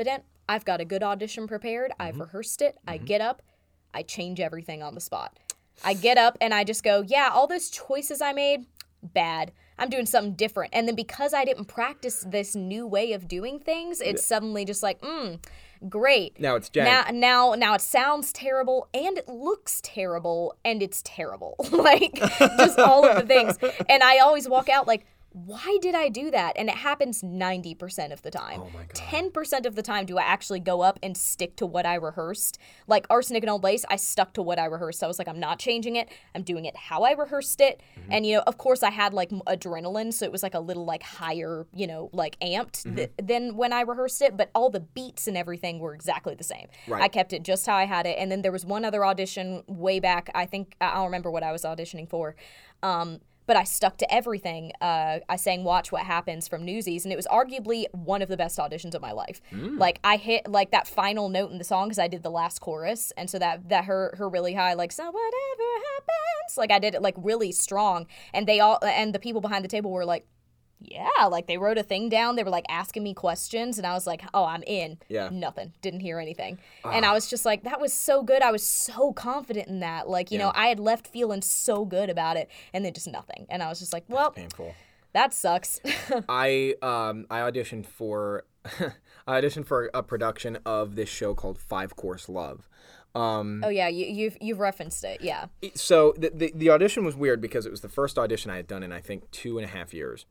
B: I've got a good audition prepared. Mm-hmm. I've rehearsed it. Mm-hmm. I get up. I change everything on the spot. I get up and I just go, yeah, all those choices I made, bad. I'm doing something different. And then because I didn't practice this new way of doing things, it's yeah. suddenly just like, mm, great.
A: Now it's jank.
B: Now, now, now it sounds terrible and it looks terrible and it's terrible. Like, just all of the things. And I always walk out like, why did I do that? And it happens ninety percent of the time.
A: Oh my God.
B: ten percent of the time do I actually go up and stick to what I rehearsed. Like Arsenic and Old Lace, I stuck to what I rehearsed. I was like, I'm not changing it. I'm doing it how I rehearsed it. Mm-hmm. And, you know, of course I had like adrenaline, so it was like a little like higher, you know, like amped mm-hmm. th- than when I rehearsed it. But all the beats and everything were exactly the same.
A: Right.
B: I kept it just how I had it. And then there was one other audition way back. I think, I don't remember what I was auditioning for. Um, But I stuck to everything. Uh, I sang Watch What Happens from Newsies, and it was arguably one of the best auditions of my life. Mm. Like, I hit, like, that final note in the song because I did the last chorus, and so that, that her, her really high, like, so whatever happens, like, I did it, like, really strong, and they all, and the people behind the table were like, yeah, like, they wrote a thing down, they were, like, asking me questions, and I was like, oh, I'm in.
A: Yeah.
B: Nothing. Didn't hear anything. Uh. And I was just like, that was so good. I was so confident in that. Like, you yeah. know, I had left feeling so good about it, and then just nothing. And I was just like, well,
A: that's painful.
B: That sucks.
A: I um I auditioned for I auditioned for a production of this show called Five Course Love. Um,
B: oh yeah, you, you've you've referenced it, yeah.
A: So the, the the audition was weird because it was the first audition I had done in I think two and a half years.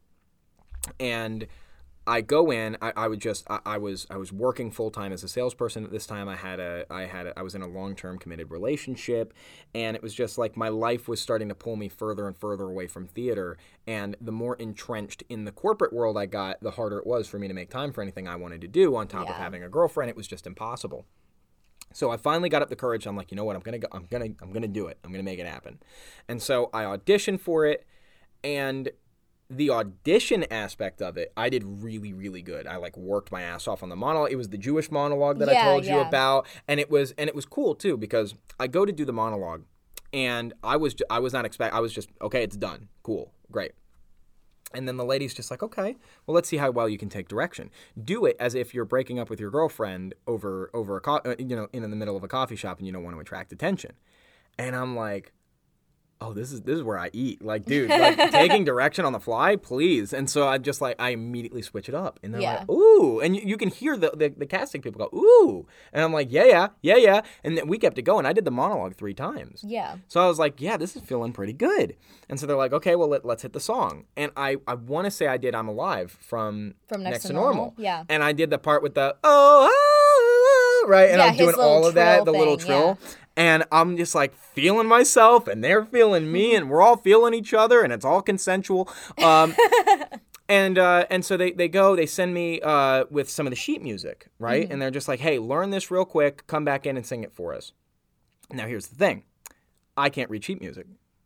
A: And I go in. I, I would just. I, I was. I was working full time as a salesperson at this time. I had a. I had. A, I was in a long term committed relationship, and it was just like my life was starting to pull me further and further away from theater. And the more entrenched in the corporate world I got, the harder it was for me to make time for anything I wanted to do. On top
B: yeah.
A: of having a girlfriend, it was just impossible. So I finally got up the courage. I'm like, you know what? I'm gonna go. I'm gonna. I'm gonna do it. I'm gonna make it happen. And so I auditioned for it, and the audition aspect of it, I did really, really good. I like worked my ass off on the monologue. It was the Jewish monologue that
B: yeah,
A: I told
B: yeah.
A: you about, and it was and it was cool too because I go to do the monologue, and I was I was not expect I was just okay, it's done, cool, great. And then the lady's just like, okay, well, let's see how well you can take direction. Do it as if you're breaking up with your girlfriend over over a co- you know in the middle of a coffee shop and you don't want to attract attention. And I'm like, oh, this is this is where I eat. Like, dude, like taking direction on the fly, please. And so I just like, I immediately switch it up. And they're
B: yeah.
A: like, ooh. And you, you can hear the, the the casting people go, ooh. And I'm like, yeah, yeah, yeah, yeah. And then we kept it going. I did the monologue three times.
B: Yeah.
A: So I was like, yeah, this is feeling pretty good. And so they're like, okay, well, let, let's hit the song. And I, I want to say I did I'm Alive from,
B: from Next,
A: Next
B: to,
A: to
B: normal.
A: normal.
B: Yeah.
A: And I did the part with the, oh, ah, right? And
B: yeah,
A: I'm doing all of that, the
B: thing,
A: little trill.
B: Yeah.
A: And I'm just like feeling myself and they're feeling me and we're all feeling each other and it's all consensual. Um, and uh, and so they, they go, they send me uh, with some of the sheet music, right? Mm-hmm. And they're just like, hey, learn this real quick. Come back in and sing it for us. Now, here's the thing. I can't read sheet music.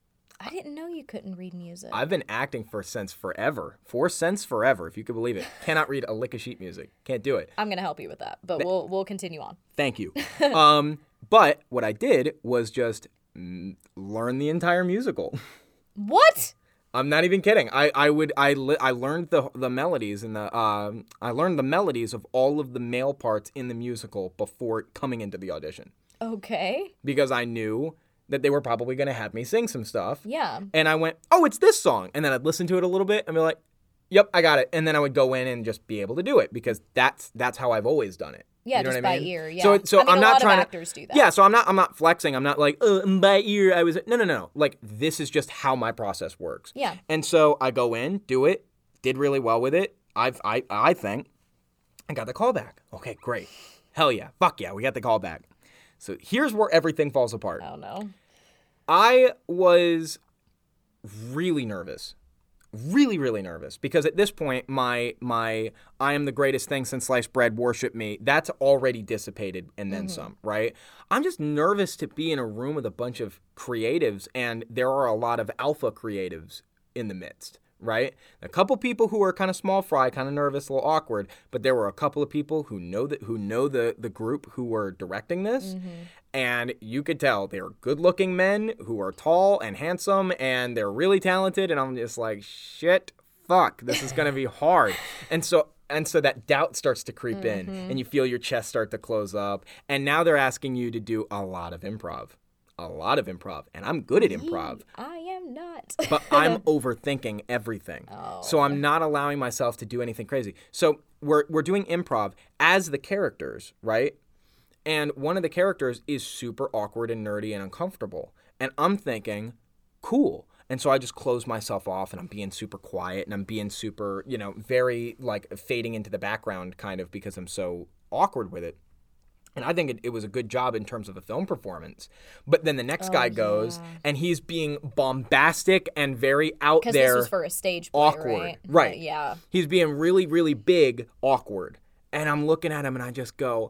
B: I didn't know you couldn't read music.
A: I've been acting for since forever. For since forever, if you could believe it. Cannot read a lick of sheet music. Can't do it.
B: I'm going to help you with that, but Th- we'll we'll continue on.
A: Thank you. um, but what I did was just mm, learn the entire musical.
B: What?
A: I'm not even kidding. I, I would I li- I learned the the melodies and the um I learned the melodies of all of the male parts in the musical before coming into the audition.
B: Okay.
A: Because I knew that they were probably going to have me sing some stuff.
B: Yeah.
A: And I went, oh, it's this song. And then I'd listen to it a little bit and be like, yep, I got it. And then I would go in and just be able to do it because that's that's how I've always done it.
B: Yeah,
A: you know
B: just
A: what I
B: by
A: mean?
B: ear. Yeah.
A: So, so
B: I mean,
A: I'm
B: a
A: not
B: lot
A: trying
B: of
A: to.
B: actors do that.
A: Yeah. So I'm not. I'm not flexing. I'm not like, oh, by ear. I was. No, no, no. Like this is just how my process works.
B: Yeah.
A: And so I go in, do it, did really well with it. I've. I. I think. I got the call back. Okay, great. Hell yeah. Fuck yeah. We got the call back. So here's where everything falls apart.
B: Oh no.
A: I was really nervous. Really, really nervous because at this point, my my I am the greatest thing since sliced bread, worship me, that's already dissipated and then mm-hmm. some, right? I'm just nervous to be in a room with a bunch of creatives and there are a lot of alpha creatives in the midst, right? A couple people who are kind of small fry, kind of nervous, a little awkward, but there were a couple of people who know that who know the, the group who were directing this. Mm-hmm. And you could tell they're good-looking men who are tall and handsome, and they're really talented. And I'm just like, shit, fuck, this is going to be hard. And so And so that doubt starts to creep mm-hmm. in, and you feel your chest start to close up. And now they're asking you to do a lot of improv. A lot of improv. And I'm good at improv.
B: I am not.
A: But I'm overthinking everything.
B: Oh.
A: So I'm not allowing myself to do anything crazy. So we're we're doing improv as the characters, right? And one of the characters is super awkward and nerdy and uncomfortable. And I'm thinking, cool. And so I just close myself off, and I'm being super quiet, and I'm being super, you know, very, like, fading into the background kind of because I'm so awkward with it. And I think it, it was a good job in terms of a film performance. But then the next
B: oh,
A: guy goes,
B: yeah.
A: and he's being bombastic and very out there.
B: Because this was for a stage play,
A: awkward.
B: right?
A: Right.
B: Uh, yeah.
A: He's being really, really big, awkward. And I'm looking at him, and I just go,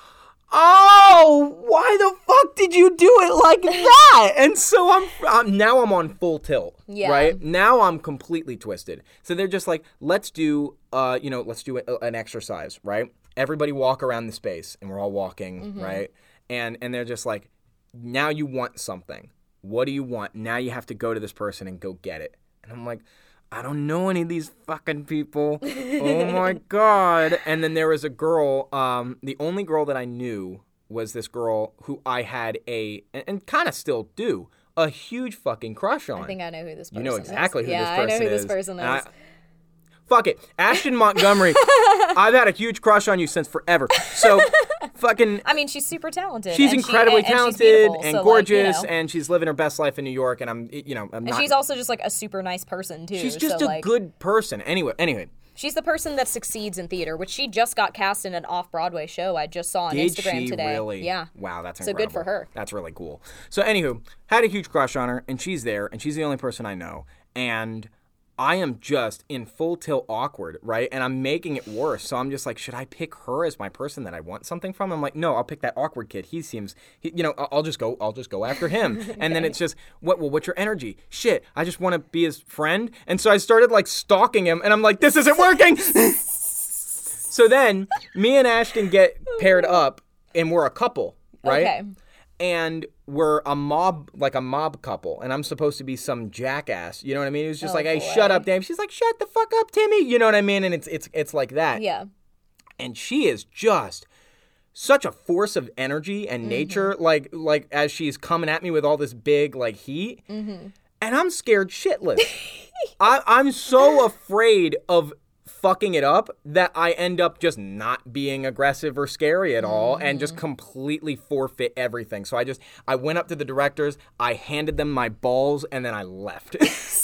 A: oh, why the fuck did you do it like that? And so I'm, I'm now I'm on full tilt,
B: yeah.
A: right? Now I'm completely twisted. So they're just like, let's do, uh, you know, let's do a, an exercise, right? Everybody walk around the space, and we're all walking, mm-hmm. right? And and they're just like, now you want something. What do you want? Now you have to go to this person and go get it. And I'm like, I don't know any of these fucking people. Oh my God. And then there was a girl, um, the only girl that I knew was this girl who I had a, and, and kind of still do, a huge fucking crush on.
B: I think I know who this person is.
A: You know exactly
B: is.
A: who
B: yeah,
A: this person is.
B: Yeah, I know who this person is.
A: I, fuck it. Ashton Montgomery, I've had a huge crush on you since forever. So fucking...
B: I mean, she's super talented.
A: She's
B: and
A: incredibly
B: she, and,
A: talented
B: and,
A: and
B: so
A: gorgeous,
B: like, you know.
A: and she's living her best life in New York, and I'm, you know, I'm
B: and
A: not...
B: she's also just, like, a super nice person, too.
A: She's just
B: so,
A: a
B: like,
A: good person. Anyway, anyway.
B: She's the person that succeeds in theater, which she just got cast in an off-Broadway show I just saw on
A: Did
B: Instagram
A: she
B: today.
A: Really?
B: Yeah.
A: Wow, that's
B: so
A: incredible.
B: good for her.
A: That's really cool. So anywho, had a huge crush on her, and she's there, and she's the only person I know, and I am just in full tilt awkward, right? And I'm making it worse. So I'm just like, should I pick her as my person that I want something from? I'm like, no, I'll pick that awkward kid. He seems, he, you know, I'll just go, I'll just go after him. okay. And then it's just, what? Well, what's your energy? Shit, I just want to be his friend. And so I started like stalking him, and I'm like, this isn't working. So then me and Ashton get paired up, and we're a couple, right?
B: Okay.
A: And we're a mob, like a mob couple, and I'm supposed to be some jackass. You know what I mean? It was just
B: oh,
A: like, hey,
B: boy.
A: shut up, Dave. She's like, shut the fuck up, Timmy. You know what I mean? And it's it's it's like that.
B: Yeah.
A: And she is just such a force of energy and nature, mm-hmm. like like as she's coming at me with all this big like heat,
B: mm-hmm.
A: and I'm scared shitless. I, I'm so afraid of fucking it up that I end up just not being aggressive or scary at all mm. and just completely forfeit everything. So I just, I went up to the directors, I handed them my balls, and then I left.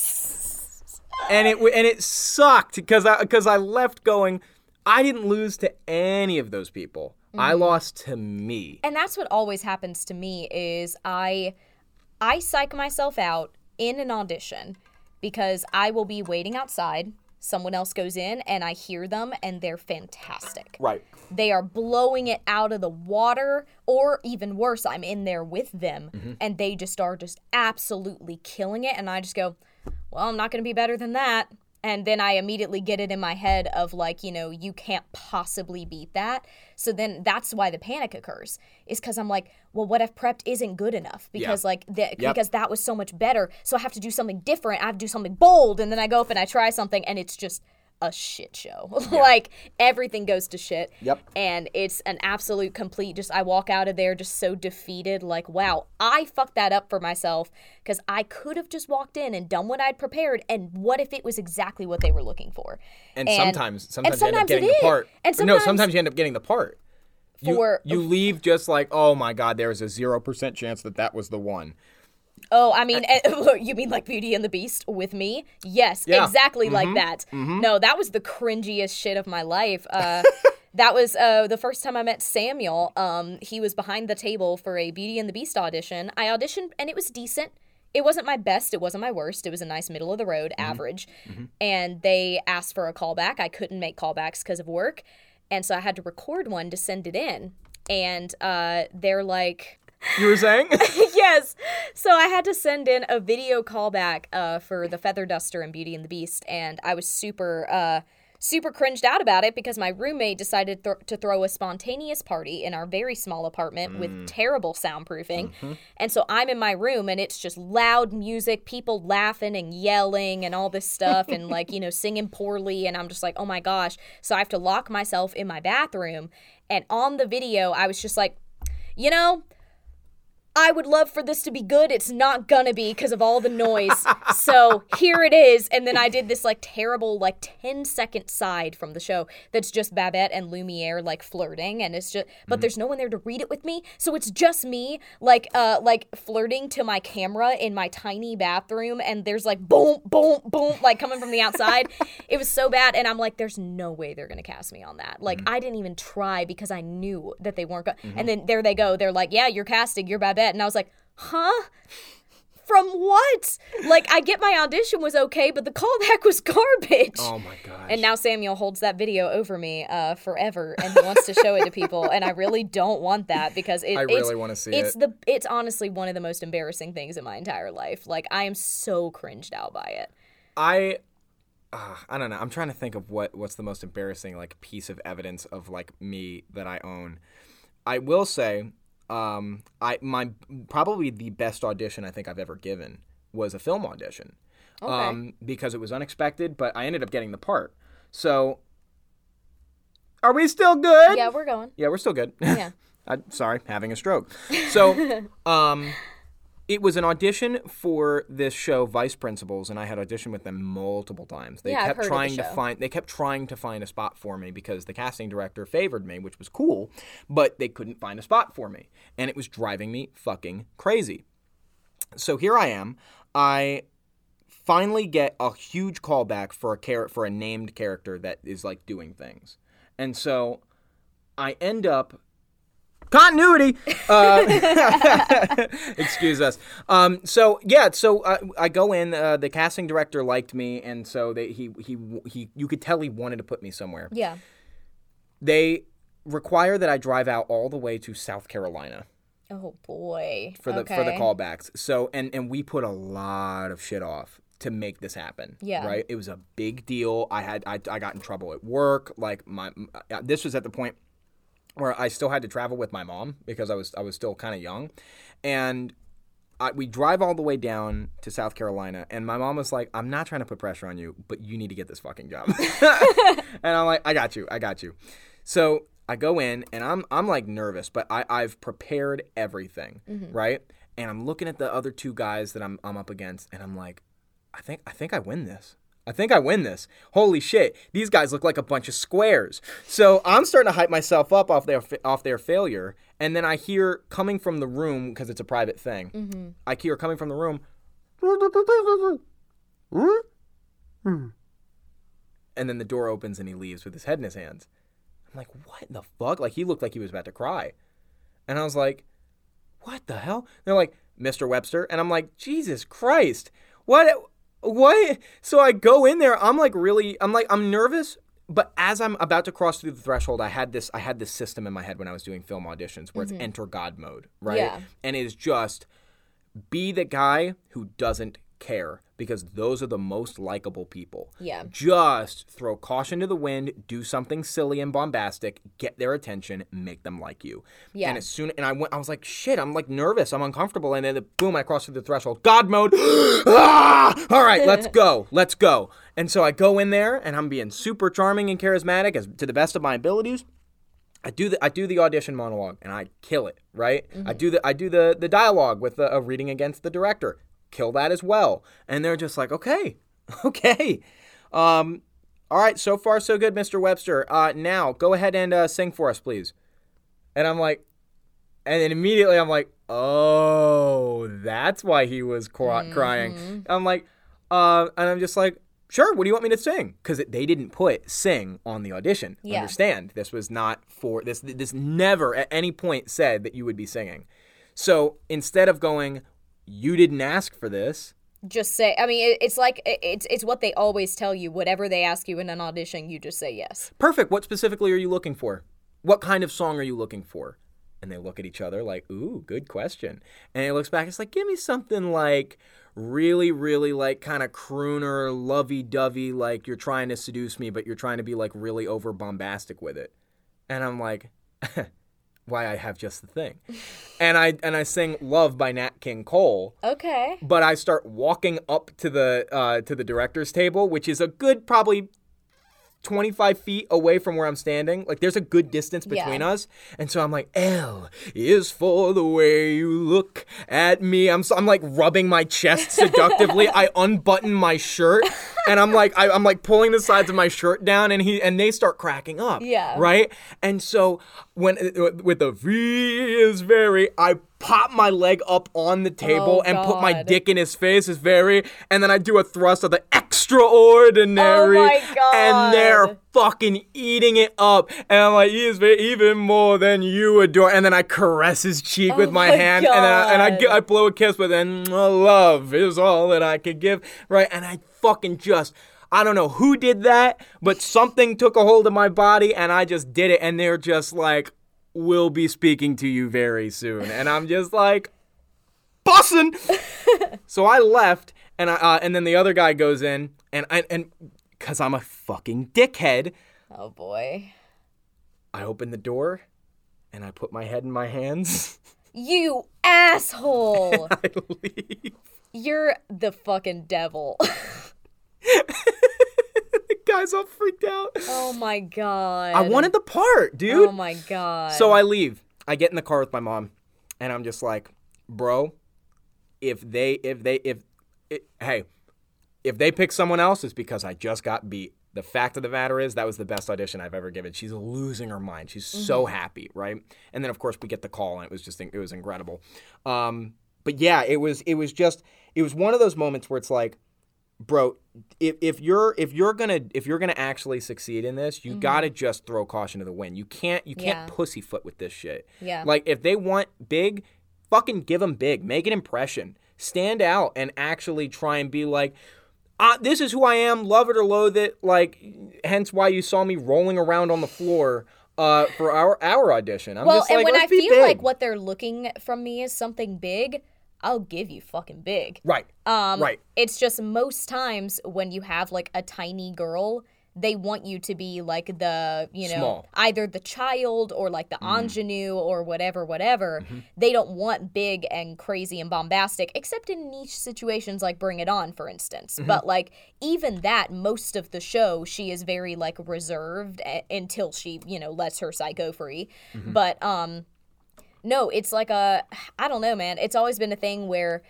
A: and it and it sucked because I, because I left going, I didn't lose to any of those people. Mm. I lost to me.
B: And that's what always happens to me is I, I psych myself out in an audition because I will be waiting outside. Someone else goes in, and I hear them, and they're fantastic.
A: Right.
B: They are blowing it out of the water, or even worse, I'm in there with them, mm-hmm. and they just are just absolutely killing it, and I just go, well, I'm not going to be better than that. And then I immediately get it in my head of like, you know, you can't possibly beat that. So then that's why the panic occurs is because I'm like, well, what if prepped isn't good enough? Because yeah. like, the, yep. because that was so much better. So I have to do something different. I have to do something bold. And then I go up and I try something and it's just a shit show. Yeah. Like everything goes to shit.
A: Yep.
B: And it's an absolute complete, just I walk out of there just so defeated. Like, wow, I fucked that up for myself because I could have just walked in and done what I'd prepared. And what if it was exactly what they were looking for?
A: And, and sometimes, sometimes,
B: and sometimes
A: you end up getting
B: the
A: is. part.
B: And sometimes,
A: no, sometimes you end up getting the part.
B: For,
A: you, you leave just like, oh my God, there's a zero percent chance that that was the one.
B: Oh, I mean, you mean like Beauty and the Beast with me? Yes,
A: yeah.
B: exactly
A: mm-hmm.
B: like that.
A: Mm-hmm.
B: No, that was the cringiest shit of my life. Uh, that was uh, the first time I met Samuel. Um, he was behind the table for a Beauty and the Beast audition. I auditioned, and it was decent. It wasn't my best. It wasn't my worst. It was a nice middle of the road, mm-hmm. average. Mm-hmm. And they asked for a callback. I couldn't make callbacks because of work. And so I had to record one to send it in. And uh, they're like...
A: You were saying?
B: Yes. So I had to send in a video callback uh, for the Feather Duster and Beauty and the Beast, and I was super, uh, super cringed out about it because my roommate decided th- to throw a spontaneous party in our very small apartment mm. with terrible soundproofing. Mm-hmm. And so I'm in my room and it's just loud music, people laughing and yelling and all this stuff and like, you know, singing poorly. And I'm just like, oh my gosh. So I have to lock myself in my bathroom. And on the video, I was just like, you know, I would love for this to be good. It's not gonna be because of all the noise. So here it is. And then I did this like terrible like ten second side from the show that's just Babette and Lumiere like flirting, and it's just but mm-hmm. there's no one there to read it with me. So it's just me like uh like flirting to my camera in my tiny bathroom, and there's like boom, boom, boom, like coming from the outside. It was so bad, and I'm like, there's no way they're gonna cast me on that. Like mm-hmm. I didn't even try because I knew that they weren't gonna mm-hmm. and then there they go. They're like, yeah, you're casting, you're Babette. And I was like, huh? From what? Like, I get my audition was okay, but the callback was garbage.
A: Oh, my gosh.
B: And now Samuel holds that video over me uh, forever, and he wants to show it to people, and I really don't want that because it,
A: I really want to see
B: it's
A: it.
B: The, it's honestly one of the most embarrassing things in my entire life. Like, I am so cringed out by it.
A: I... Uh, I don't know. I'm trying to think of what what's the most embarrassing, like, piece of evidence of, like, me that I own. I will say... Um, I my probably the best audition I think I've ever given was a film audition,
B: okay.
A: um, because it was unexpected, but I ended up getting the part. So, are we still good?
B: Yeah, we're going.
A: Yeah, we're still good.
B: Yeah.
A: I'm sorry, having a stroke. So, um, it was an audition for this show, Vice Principals, and I had auditioned with them multiple times. They
B: yeah,
A: kept
B: I've heard
A: trying
B: of the
A: to
B: show.
A: find they kept trying to find a spot for me because the casting director favored me, which was cool, but they couldn't find a spot for me. And it was driving me fucking crazy. So here I am. I finally get a huge callback for a char- for a named character that is like doing things. And so I end up Continuity. Uh, excuse us. Um, so yeah, so uh, I go in. Uh, the casting director liked me, and so they, he he he. You could tell he wanted to put me somewhere.
B: Yeah.
A: They require that I drive out all the way to South Carolina.
B: Oh boy.
A: For the
B: okay.
A: for the callbacks. So and and we put a lot of shit off to make this happen.
B: Yeah.
A: Right. It was a big deal. I had I I got in trouble at work. Like my this was at the point where I still had to travel with my mom because I was I was still kind of young, and I, we drive all the way down to South Carolina, and my mom was like, "I'm not trying to put pressure on you, but you need to get this fucking job." And I'm like, "I got you, I got you." So I go in, and I'm I'm like nervous, but I I've prepared everything, mm-hmm. right? And I'm looking at the other two guys that I'm I'm up against, and I'm like, I think I think I win this. I think I win this. Holy shit. These guys look like a bunch of squares. So I'm starting to hype myself up off their off their failure. And then I hear coming from the room, because it's a private thing, mm-hmm. I hear coming from the room, and then the door opens and he leaves with his head in his hands. I'm like, what the fuck? Like, he looked like he was about to cry. And I was like, what the hell? They're like, Mister Webster. And I'm like, Jesus Christ. What? What? So I go in there. I'm like really, I'm like, I'm nervous. But as I'm about to cross through the threshold, I had this, I had this system in my head when I was doing film auditions where mm-hmm. it's enter God mode, right?
B: Yeah.
A: And it is just be the guy who doesn't care, because those are the most likable people.
B: Yeah.
A: Just throw caution to the wind, do something silly and bombastic, get their attention, make them like you.
B: Yeah.
A: And as soon and I went, I was like, shit, I'm like nervous, I'm uncomfortable, and then boom, I crossed through the threshold. God mode. Ah! All right, let's go, let's go. And so I go in there, and I'm being super charming and charismatic as to the best of my abilities. I do the I do the audition monologue, and I kill it. Right. Mm-hmm. I do the I do the the dialogue with the, a reading against the director. Kill that as well. And they're just like, okay, okay. Um, all right, so far so good, Mister Webster. Uh, now, go ahead and uh, sing for us, please. And I'm like, and then immediately I'm like, oh, that's why he was cry- mm-hmm. crying. I'm like, uh, and I'm just like, sure, what do you want me to sing? Because they didn't put sing on the audition.
B: Yeah.
A: Understand, this was not for, this This never at any point said that you would be singing. So instead of going, you didn't ask for this,
B: just say, I mean, it, it's like, it, it's it's what they always tell you. Whatever they ask you in an audition, you just say yes.
A: Perfect. What specifically are you looking for? What kind of song are you looking for? And they look at each other like, ooh, good question. And he looks back, it's like, give me something like really, really like kind of crooner, lovey-dovey, like you're trying to seduce me, but you're trying to be like really over bombastic with it. And I'm like, why I have just the thing. And I and I sing Love by Nat King Cole.
B: Okay.
A: But I start walking up to the uh, to the director's table, which is a good probably twenty-five feet away from where I'm standing. Like, there's a good distance between
B: Yeah.
A: us. And so I'm like, L is for the way you look at me. I'm so, I'm like rubbing my chest seductively. I unbutton my shirt and I'm like I, I'm like pulling the sides of my shirt down, and he and they start cracking up.
B: Yeah.
A: Right? And so when with the V is very, I pop my leg up on the table
B: Oh,
A: and put my
B: God.
A: dick in his face, is very, and then I do a thrust of the extraordinary.
B: Oh, my God.
A: And they're fucking eating it up. And I'm like, he is very, even more than you adore. And then I caress his cheek with my,
B: my
A: hand, and then I, and I,
B: God.
A: gi- I blow a kiss with it, and love is all that I could give. Right? And I fucking just, I don't know who did that, but something took a hold of my body, and I just did it. And they're just like, we'll be speaking to you very soon. And I'm just like, bussin'. So I left, and I uh, and then the other guy goes in, and I, and because I'm a fucking dickhead,
B: Oh boy.
A: I open the door, and I put my head in my hands.
B: You asshole.
A: I leave.
B: You're the fucking devil.
A: The guy's all freaked out.
B: Oh my God.
A: I wanted the part, dude.
B: Oh my God.
A: So I leave. I get in the car with my mom, and I'm just like, bro, if they, if they, if, it, hey, if they pick someone else, it's because I just got beat. The fact of the matter is that was the best audition I've ever given. She's losing her mind. She's so happy, right? And then, of course, we get the call, and it was just, it was incredible. Um, but yeah, it was, it was just, it was one of those moments where it's like, bro, if if you're if you're gonna if you're gonna actually succeed in this, you gotta just throw caution to the wind. You can't you can't
B: Yeah.
A: pussyfoot with this shit.
B: Yeah.
A: Like, if they want big, fucking give them big. Make an impression. Stand out and actually try and be like, uh, this is who I am. Love it or loathe it. Like, hence why you saw me rolling around on the floor uh, for our our audition. I'm
B: well,
A: just
B: and
A: like,
B: when I
A: let's be
B: feel
A: big.
B: like what they're looking from me is something big, I'll give you fucking big.
A: right.
B: Um,
A: Right.
B: It's just most times when you have like a tiny girl, they want you to be like the, you know,
A: Small.
B: either the child or like the ingenue or whatever, whatever.
A: Mm-hmm.
B: They don't want big and crazy and bombastic, except in niche situations like Bring It On, for instance.
A: Mm-hmm.
B: But like even that, most of the show, she is very like reserved a- until she, you know, lets her psycho free.
A: Mm-hmm.
B: But um, no, it's like a, I don't know, man. It's always been a thing where.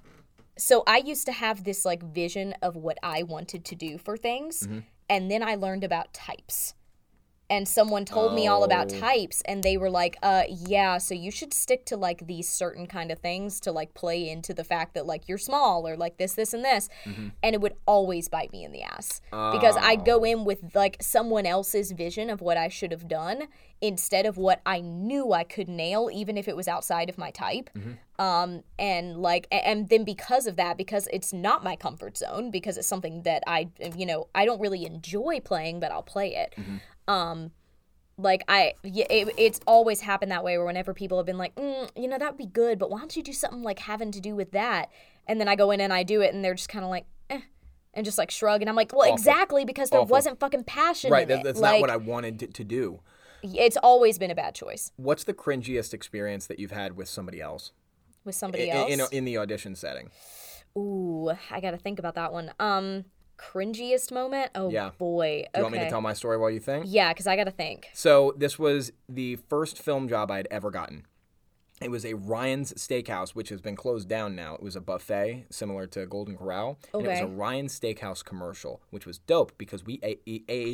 B: So I used to have this like vision of what I wanted to do for things, and then I learned about types. And someone told me all about
A: Oh.
B: types, and they were like, uh, yeah, so you should stick to like these certain kind of things to like play into the fact that like you're small or like this, this, and this. And it would always bite me in the ass because I'd go in with like someone else's vision of what I should have done instead of what I knew I could nail, even if it was outside of my type. Um, and like, a- and then because of that, because it's not my comfort zone, because it's something that I, you know, I don't really enjoy playing, but I'll play it. Um, like I, yeah, it, it's always happened that way where whenever people have been like, mm, you know, that'd be good, but why don't you do something like having to do with that? And then I go in and I do it, and they're just kind of like, eh, and just like shrug, and I'm like, well,
A: Awful.
B: exactly, because there
A: Awful.
B: wasn't fucking passion
A: Right.
B: in
A: That,
B: it.
A: that's
B: like,
A: not what I wanted to, to do.
B: It's always been a bad choice
A: What's the cringiest experience that you've had with somebody else?
B: with somebody
A: in,
B: else.
A: in, in the audition setting?
B: Ooh, I gotta think about that one. Um, cringiest moment? Oh
A: Yeah.
B: boy.
A: Do you
B: okay.
A: want me to tell my story while you think?
B: Yeah, because I gotta think.
A: So this was the first film job I had ever gotten. It was a Ryan's Steakhouse, which has been closed down now. It was a buffet similar to Golden Corral. And it was
B: Okay.
A: a Ryan's Steakhouse commercial, which was dope because we ate E A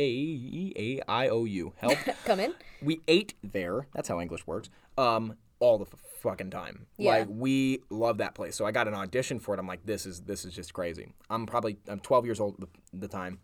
A: E A I O U. Help.
B: Come in.
A: We ate there. That's how English works. Um, all the f- fucking time.
B: Yeah.
A: Like, we love that place. So I got an audition for it. I'm like, this is this is just crazy. I'm probably I'm twelve years old at the time,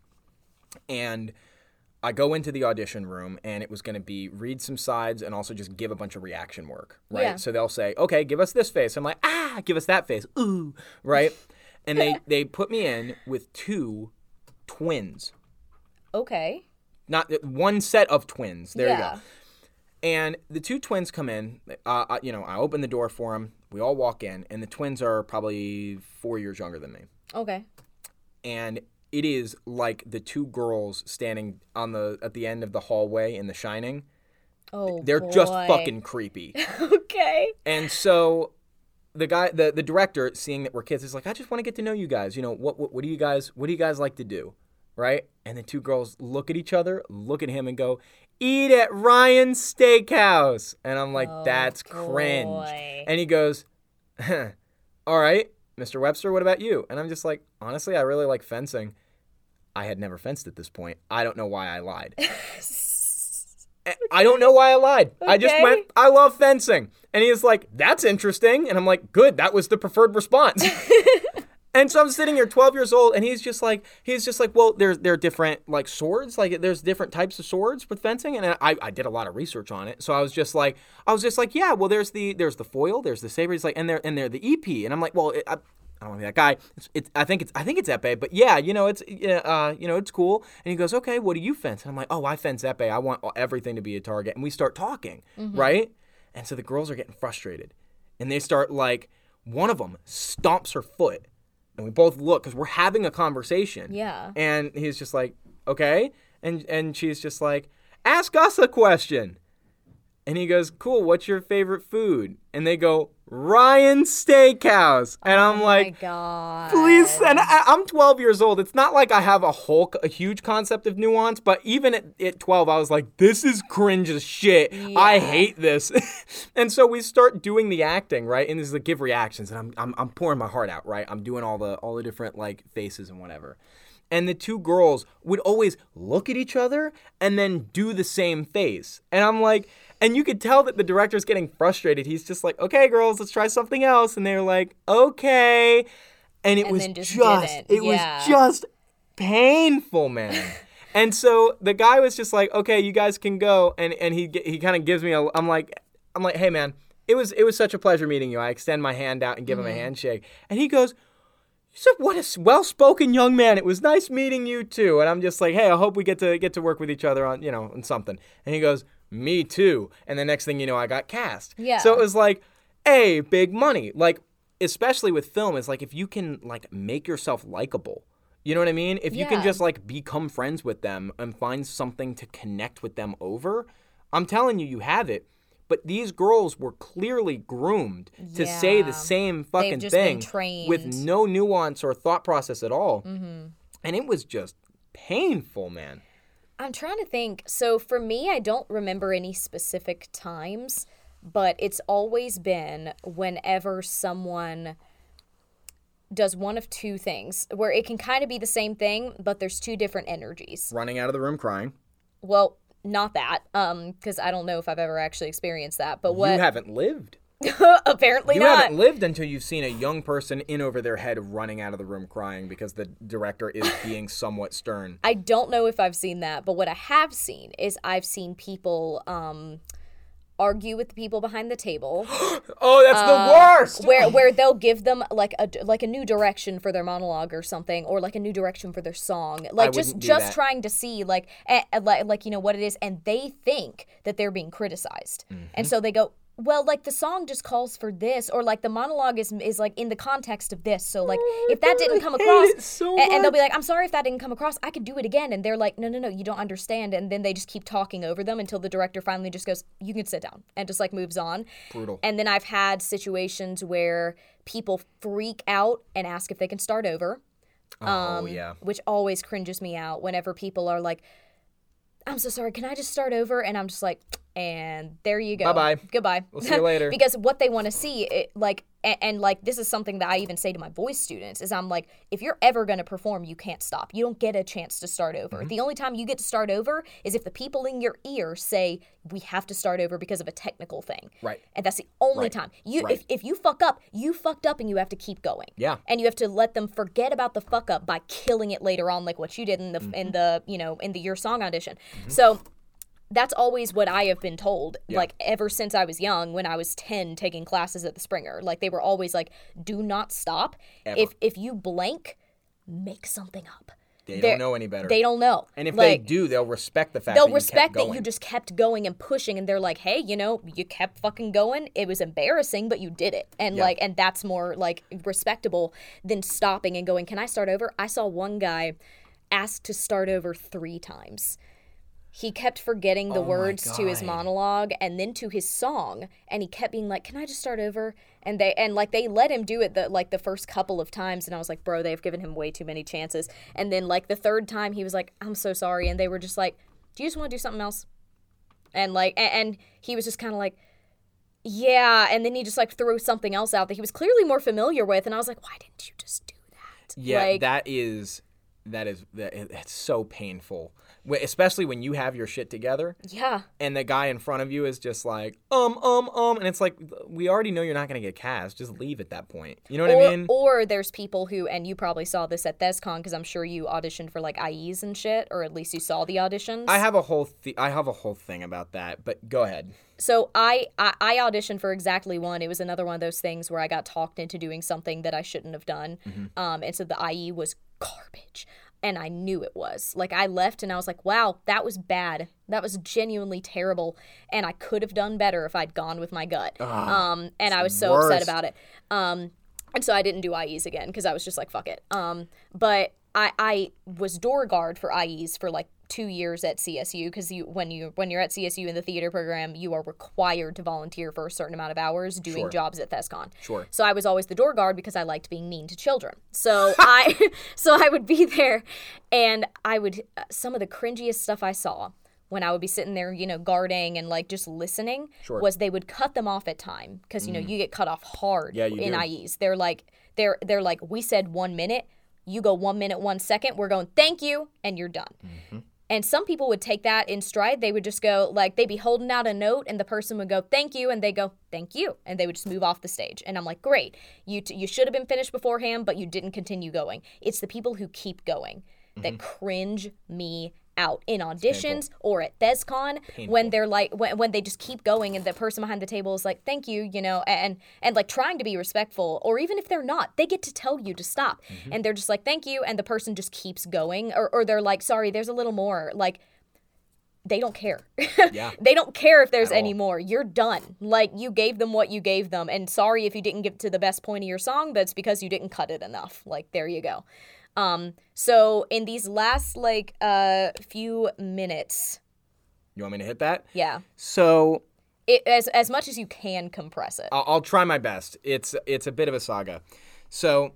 A: and I go into the audition room, and it was going to be read some sides and also just give a bunch of reaction work, right?
B: Yeah.
A: So they'll say, okay, give us this face. I'm like, ah, give us that face. Ooh, right? And they, they put me in with two twins.
B: Okay.
A: Not one set of twins. There
B: yeah.
A: you go. And the two twins come in. Uh, I, you know, I open the door for them. We all walk in, and the twins are probably four years younger than me.
B: Okay.
A: And it is like the two girls standing on the at the end of the hallway in The Shining.
B: Oh,
A: They're
B: boy.
A: just fucking creepy.
B: Okay.
A: And so the guy, the, the director, seeing that we're kids, is like, I just want to get to know you guys. You know, what, what what do you guys what do you guys like to do, right? And the two girls look at each other, look at him, and go, "Eat at Ryan's Steakhouse." And I'm like,
B: Oh,
A: that's cringe.
B: boy.
A: And he goes, all right, Mister Webster, what about you? And I'm just like, honestly, I really like fencing. I had never fenced at this point. I don't know why I lied. I don't know why I lied. Okay. I just went, I love fencing. And he was like, that's interesting. And I'm like, good, that was the preferred response. And so I'm sitting here twelve years old, and he's just like, he's just like, well, there's there are different like swords, like there's different types of swords with fencing. And I, I did a lot of research on it. So I was just like, I was just like, yeah, well, there's the there's the foil, there's the saber, he's like, and there and they're the E P. And I'm like, well, it, I, I don't want to be that guy. It's, it's, I think it's, I think it's epee, but yeah, you know, it's, uh, you know, it's cool. And he goes, okay, what do you fence? And I'm like, oh, I fence epee. I want everything to be a target. And we start talking, mm-hmm. right? And so the girls are getting frustrated, and they start like, one of them stomps her foot, and we both look because we're having a conversation.
B: Yeah.
A: And he's just like, okay, and and she's just like, ask us a question. And he goes, cool, what's your favorite food? And they go, Ryan's Steakhouse. And I'm
B: oh
A: like,
B: my God.
A: Please. And I, I'm twelve years old. It's not like I have a whole, a huge concept of nuance, but even at, at twelve, I was like, this is cringe as shit. Yeah. I hate this. And so we start doing the acting, right? And this is the give reactions. And I'm, I'm, I'm pouring my heart out, right? I'm doing all the, all the different like faces and whatever. And the two girls would always look at each other and then do the same face. And I'm like, and you could tell that the director's getting frustrated. He's just like, okay, girls, let's try something else. And they're like, okay. And it
B: and
A: was
B: then just,
A: just
B: didn't.
A: it
B: yeah.
A: was just painful, man. And so the guy was just like, okay, you guys can go. And and he he kind of gives me a, I'm like, I'm like, hey, man, it was, it was such a pleasure meeting you. I extend my hand out and give mm-hmm. him a handshake. And he goes, so what a well-spoken young man. It was nice meeting you too. And I'm just like, hey, I hope we get to get to work with each other on, you know, on something. And he goes, me too. And the next thing you know, I got cast.
B: Yeah.
A: So it was like, hey, big money. Like, especially with film, it's like if you can like make yourself likable. You know what I mean? If you
B: yeah.
A: can just like become friends with them and find something to connect with them over, I'm telling you, you have it. But these girls were clearly groomed to
B: yeah.
A: say the same fucking
B: They've just
A: thing
B: been trained.
A: with no nuance or thought process at all.
B: Mm-hmm.
A: And it was just painful, man.
B: I'm trying to think. So for me, I don't remember any specific times, but it's always been whenever someone does one of two things, where it can kind of be the same thing, but there's two different energies.
A: Running out of the room crying.
B: Well, not that, um, because I don't know if I've ever actually experienced that. But what
A: you haven't lived.
B: Apparently
A: you
B: not.
A: You haven't lived until you've seen a young person in over their head running out of the room crying because the director is being somewhat stern.
B: I don't know if I've seen that, but what I have seen is I've seen people um, argue with the people behind the table.
A: Oh, that's uh, the worst.
B: Where where they'll give them like a like a new direction for their monologue or something, or like a new direction for their song, like just just
A: that.
B: trying to see like eh, like like you know what it is, and they think that they're being criticized, mm-hmm. and so they go, well, like the song just calls for this, or like the monologue is is like in the context of this. So like oh, if that didn't come across,
A: so
B: and, and they'll be like, I'm sorry if that didn't come across. I could do it again. And they're like, no, no, no, you don't understand. And then they just keep talking over them until the director finally just goes, you can sit down, and just like moves on.
A: Brutal.
B: And then I've had situations where people freak out and ask if they can start over.
A: Oh
B: um,
A: yeah.
B: Which always cringes me out whenever people are like, I'm so sorry, can I just start over? And I'm just like, and there you go.
A: Bye-bye.
B: Goodbye.
A: We'll see you later.
B: Because what they want to see, it, like, and, and like, this is something that I even say to my voice students, is I'm like, if you're ever going to perform, you can't stop. You don't get a chance to start over. Mm-hmm. The only time you get to start over is if the people in your ear say, we have to start over because of a technical thing.
A: Right.
B: And that's the only
A: right.
B: time. You,
A: right.
B: if, if you fuck up, you fucked up, and you have to keep going.
A: Yeah.
B: And you have to let them forget about the fuck up by killing it later on, like what you did in the, mm-hmm. in the, you know, in the Your Song audition. Mm-hmm. So that's always what I have been told, yeah. like, ever since I was young, when I was ten taking classes at the Springer. Like, they were always like, do not stop.
A: Ever.
B: If if you blank, make something up.
A: They
B: They're-
A: don't know any better.
B: They don't know.
A: and if
B: like,
A: they do, they'll respect the fact
B: they'll
A: that you
B: respect
A: kept going.
B: that you just kept going and pushing, and they're like, hey, you know, you kept fucking going. It was embarrassing, but you did it. And
A: Yeah.
B: like, and that's more like respectable than stopping and going, can I start over? I saw one guy ask to start over three times. He kept forgetting the
A: Oh my
B: words to his
A: God.
B: monologue and then to his song, and he kept being like, can I just start over? And they and like they let him do it the like the first couple of times, and I was like, bro, they've given him way too many chances. And then like the third time he was like, I'm so sorry, and they were just like, do you just want to do something else? And like and, and he was just kind of like, yeah, and then he just like threw something else out that he was clearly more familiar with, and I was like, why didn't you just do that?
A: Yeah,
B: like,
A: that is that is that it's so painful, Wh- especially when you have your shit together
B: yeah.
A: and the guy in front of you is just like um um um, and it's like we already know you're not gonna get cast. Just leave at that point. You know what
B: Or,
A: I mean?
B: or there's people who, and you probably saw this at ThesCon because I'm sure you auditioned for like I Es and shit, or at least you saw the auditions.
A: I have a whole th- I have a whole thing about that, but go ahead.
B: So I, I I auditioned for exactly one. It was another one of those things where I got talked into doing something that I shouldn't have done. Um, and so the I E was garbage. And I knew it was. Like, I left and I was like, wow, that was bad. That was genuinely terrible. And I could have done better if I'd gone with my gut. um, and I was so
A: worst.
B: upset about it. Um, and so I didn't do I Es again because I was just like, fuck it. Um, but I, I was door guard for I Es for like two years at C S U because you when you when you're at C S U in the theater program, you are required to volunteer for a certain amount of hours doing
A: Sure.
B: jobs at ThesCon.
A: Sure.
B: So I was always the door guard because I liked being mean to children. So I so I would be there, and I would uh, some of the cringiest stuff I saw when I would be sitting there, you know, guarding and like just listening
A: Sure.
B: was they would cut them off at time because you know you get cut off hard
A: Yeah, you
B: in
A: do.
B: I Es. They're like they're they're like we said one minute, you go one minute one second, we're going thank you, and you're done.
A: Mm-hmm.
B: And some people would take that in stride. They would just go, like, they'd be holding out a note, and the person would go, thank you, and they go, thank you. And they would just move off the stage. And I'm like, great. You t- you should have been finished beforehand, but you didn't continue going. It's the people who keep going that cringe me out in auditions or at ThesCon
A: Painful.
B: when they're like, when, when they just keep going, and the person behind the table is like, thank you, you know, and, and like trying to be respectful. Or even if they're not, they get to tell you to stop. And they're just like, thank you. And the person just keeps going. Or, or they're like, sorry, there's a little more. Like, they don't care.
A: Yeah.
B: They don't care if there's
A: At all.
B: any more. You're done. Like, you gave them what you gave them. And sorry if you didn't get to the best point of your song, but it's because you didn't cut it enough. Like, there you go. Um, so in these last, like, uh, few minutes,
A: You want me to hit that?
B: yeah,
A: So
B: it, as as much as you can compress it.
A: I'll, I'll try my best. It's it's a bit of a saga. So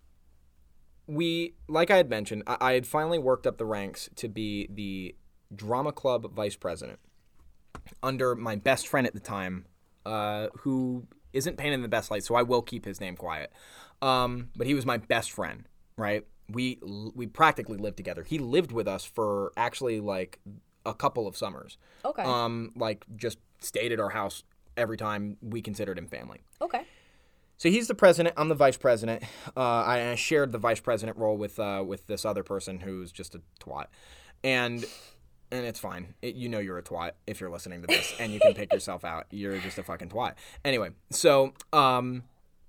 A: we, like I had mentioned, I, I had finally worked up the ranks to be the drama club vice president under my best friend at the time, uh, who isn't painted in the best light, so I will keep his name quiet. Um, but he was my best friend, right? We we practically lived together. He lived with us for actually like a couple of summers.
B: Okay.
A: Um, like just stayed at our house every time we considered him family.
B: Okay.
A: So he's the president. I'm the vice president. Uh, I, I shared the vice president role with uh, with this other person who's just a twat, and and it's fine. It, you know you're a twat if you're listening to this, and you can pick yourself out. You're just a fucking twat. Anyway, so um,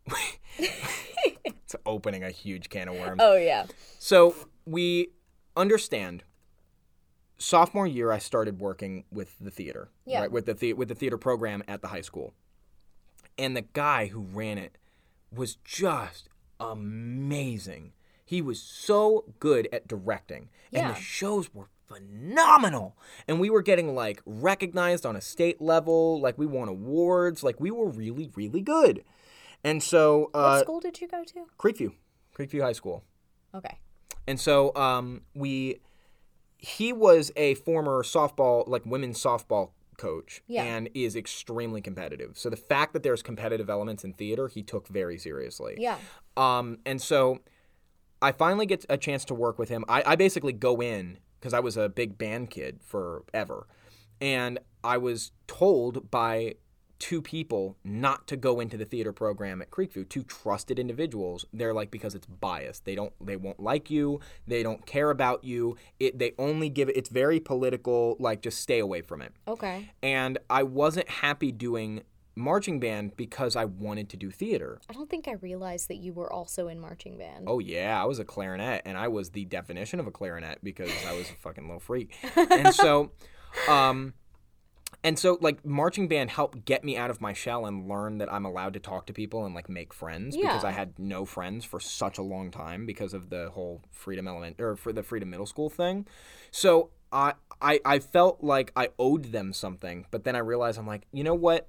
A: it's opening a huge can of worms.
B: Oh, yeah.
A: So we understand. Sophomore year, I started working with the theater,
B: Yeah.
A: right? With the, the with the theater program at the high school, and the guy who ran it was just amazing. He was so good at directing, and
B: Yeah.
A: the shows were phenomenal. And we were getting like recognized on a state level, like we won awards, like we were really, really good. And so,
B: What
A: uh,
B: school did you go to?
A: Creekview, Creekview High School.
B: Okay.
A: And so um, we, he was a former softball, like women's softball coach,
B: Yeah.
A: and is extremely competitive. So the fact that there's competitive elements in theater, he took very seriously.
B: Yeah.
A: Um, and so I finally get a chance to work with him. I, I basically go in because I was a big band kid forever, and I was told by two people not to go into the theater program at Creekview, two trusted individuals. They're like, because it's biased. They don't, they won't like you. They don't care about you. It, they only give it, it's very political, like just stay away from it.
B: Okay.
A: And I wasn't happy doing marching band because I wanted to do theater.
B: I don't think I realized that you were also in marching band.
A: Oh, yeah. I was a clarinet, and I was the definition of a clarinet because I was a fucking little freak. And so, um, and so, like, marching band helped get me out of my shell and learn that I'm allowed to talk to people and, like, make friends
B: Yeah.
A: because I had no friends for such a long time because of the whole Freedom Element, or for the Freedom Middle School thing. So I, I, I felt like I owed them something, but then I realized I'm like, you know what?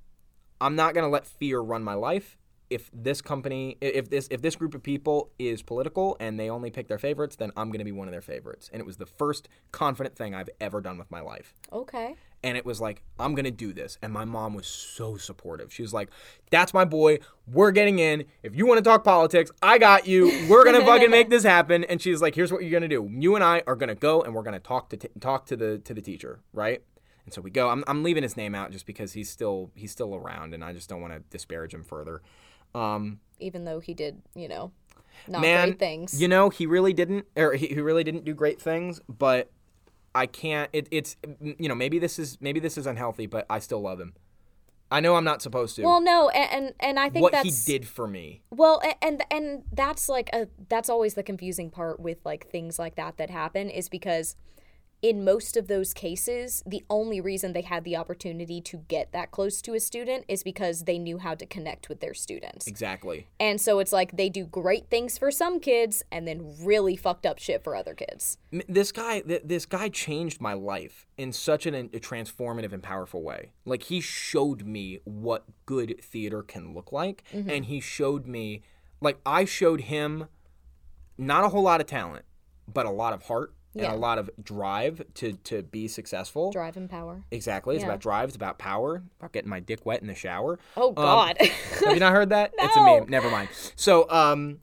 A: I'm not going to let fear run my life. If this company, if this if this group of people is political and they only pick their favorites, then I'm going to be one of their favorites. And it was the first confident thing I've ever done with my life.
B: Okay.
A: And it was like, I'm going to do this. And my mom was so supportive. She was like, that's my boy. We're getting in. If you want to talk politics, I got you. We're going to fucking make this happen. And she's like, here's what you're going to do. You and I are going to go and we're going to talk to t- talk to the to the teacher, right? And so we go. I'm I'm leaving his name out just because he's still he's still around and I just don't want to disparage him further. Um,
B: Even though he did, you know, not
A: man,
B: great things.
A: You know, he really didn't, or he, he really didn't do great things, but I can't, it, it's, you know, maybe this is, maybe this is unhealthy, but I still love him. I know I'm not supposed to.
B: Well, no, and and, and I think
A: what
B: that's...
A: he did for me.
B: Well, a- and and that's like a, that's always the confusing part with like things like that that happen is because in most of those cases, the only reason they had the opportunity to get that close to a student is because they knew how to connect with their students.
A: Exactly.
B: And so it's like they do great things for some kids and then really fucked up shit for other kids.
A: This guy, th- this guy changed my life in such an, a transformative and powerful way. Like, he showed me what good theater can look like, mm-hmm. and he showed me, like, I showed him not a whole lot of talent, but a lot of heart. And
B: yeah.
A: a lot of drive to, to be successful.
B: Drive and power.
A: Exactly. It's
B: yeah.
A: about drive. It's about power. About getting my dick wet in the shower.
B: Oh, God.
A: Um, have you not heard that?
B: No.
A: It's a meme. Never mind. So, um,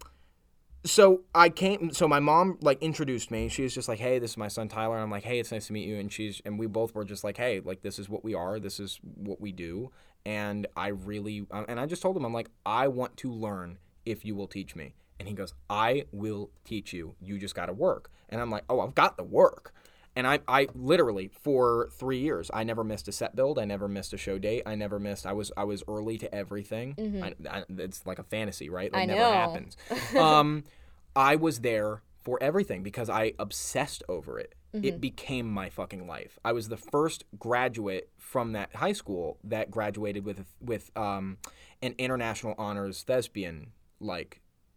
A: so I came. So my mom like introduced me. She was just like, "Hey, this is my son Tyler." And I'm like, "Hey, it's nice to meet you." And she's and we both were just like, "Hey, like this is what we are. This is what we do." And I really and I just told him, I'm like, "I want to learn if you will teach me." And he goes, I will teach you. You just got to work. And I'm like, oh, I've got the work. And I, I literally, for three years, I never missed a set build. I never missed a show date. I never missed, I was I was early to everything. Mm-hmm. I, I, it's like a fantasy, right? That
B: I
A: never
B: know.
A: happens. um, I was there for everything because I obsessed over it. Mm-hmm. It became my fucking life. I was the first graduate from that high school that graduated with, with um, an international honors thespian, like,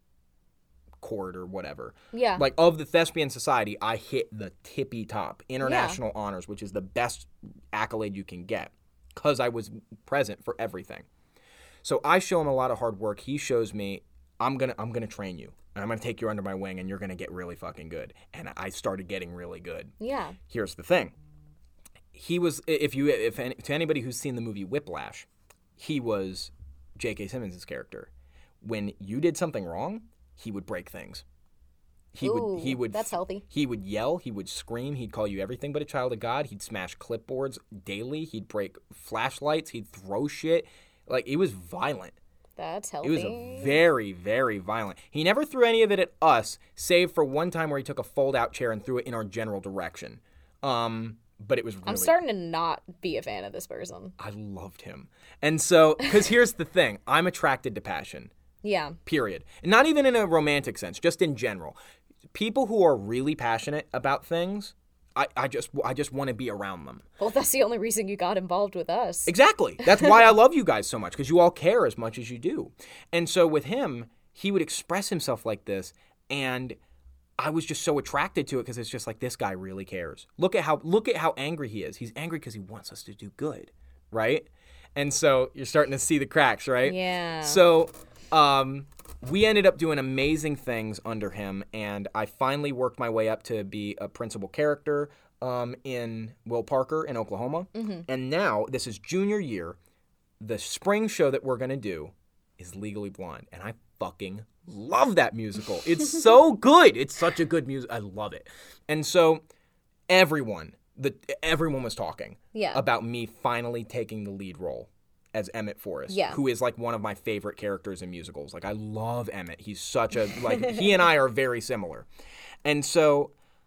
A: court or whatever.
B: Yeah.
A: Like, of the Thespian Society, I hit the tippy top. International yeah. honors, which is the best accolade you can get, because I was present for everything. So I show him a lot of hard work. He shows me, I'm gonna I'm gonna train you. And I'm gonna take you under my wing and you're gonna get really fucking good. And I started getting really good.
B: Yeah.
A: Here's the thing. He was, if you if any, to anybody who's seen the movie Whiplash, he was J K. Simmons' character. When you did something wrong, he would break things. He
B: Ooh,
A: would he would
B: that's healthy.
A: He would yell, he would scream, he'd call you everything but a child of God. He'd smash clipboards daily, he'd break flashlights, he'd throw shit. Like, it was violent.
B: That's healthy.
A: It was a very, very violent. He never threw any of it at us, save for one time where he took a fold-out chair and threw it in our general direction. Um, but it was really...
B: I'm starting to not be a fan of this person.
A: I loved him. And so, because here's the thing. I'm attracted to passion.
B: Yeah.
A: Period. And not even in a romantic sense, just in general. People who are really passionate about things, I, I just I just want to be around them.
B: Well, that's the only reason you got involved with us.
A: Exactly. That's why I love you guys so much, because you all care as much as you do. And so with him, he would express himself like this, and I was just so attracted to it because it's just like, this guy really cares. Look at how look at how angry he is. He's angry because he wants us to do good, right? And so you're starting to see the cracks, right?
B: Yeah.
A: So... Um, we ended up doing amazing things under him, and I finally worked my way up to be a principal character um, in Will Parker in Oklahoma. Mm-hmm. And now, this is junior year, the spring show that we're going to do is Legally Blonde, and I fucking love that musical. It's so good. It's such a good music. I love it. And so everyone, the everyone was talking
B: yeah.
A: about me finally taking the lead role as Emmett Forrest,
B: yeah.
A: who is like one of my favorite characters in musicals. Like, I love Emmett. He's such a, like, he and I are very similar. And so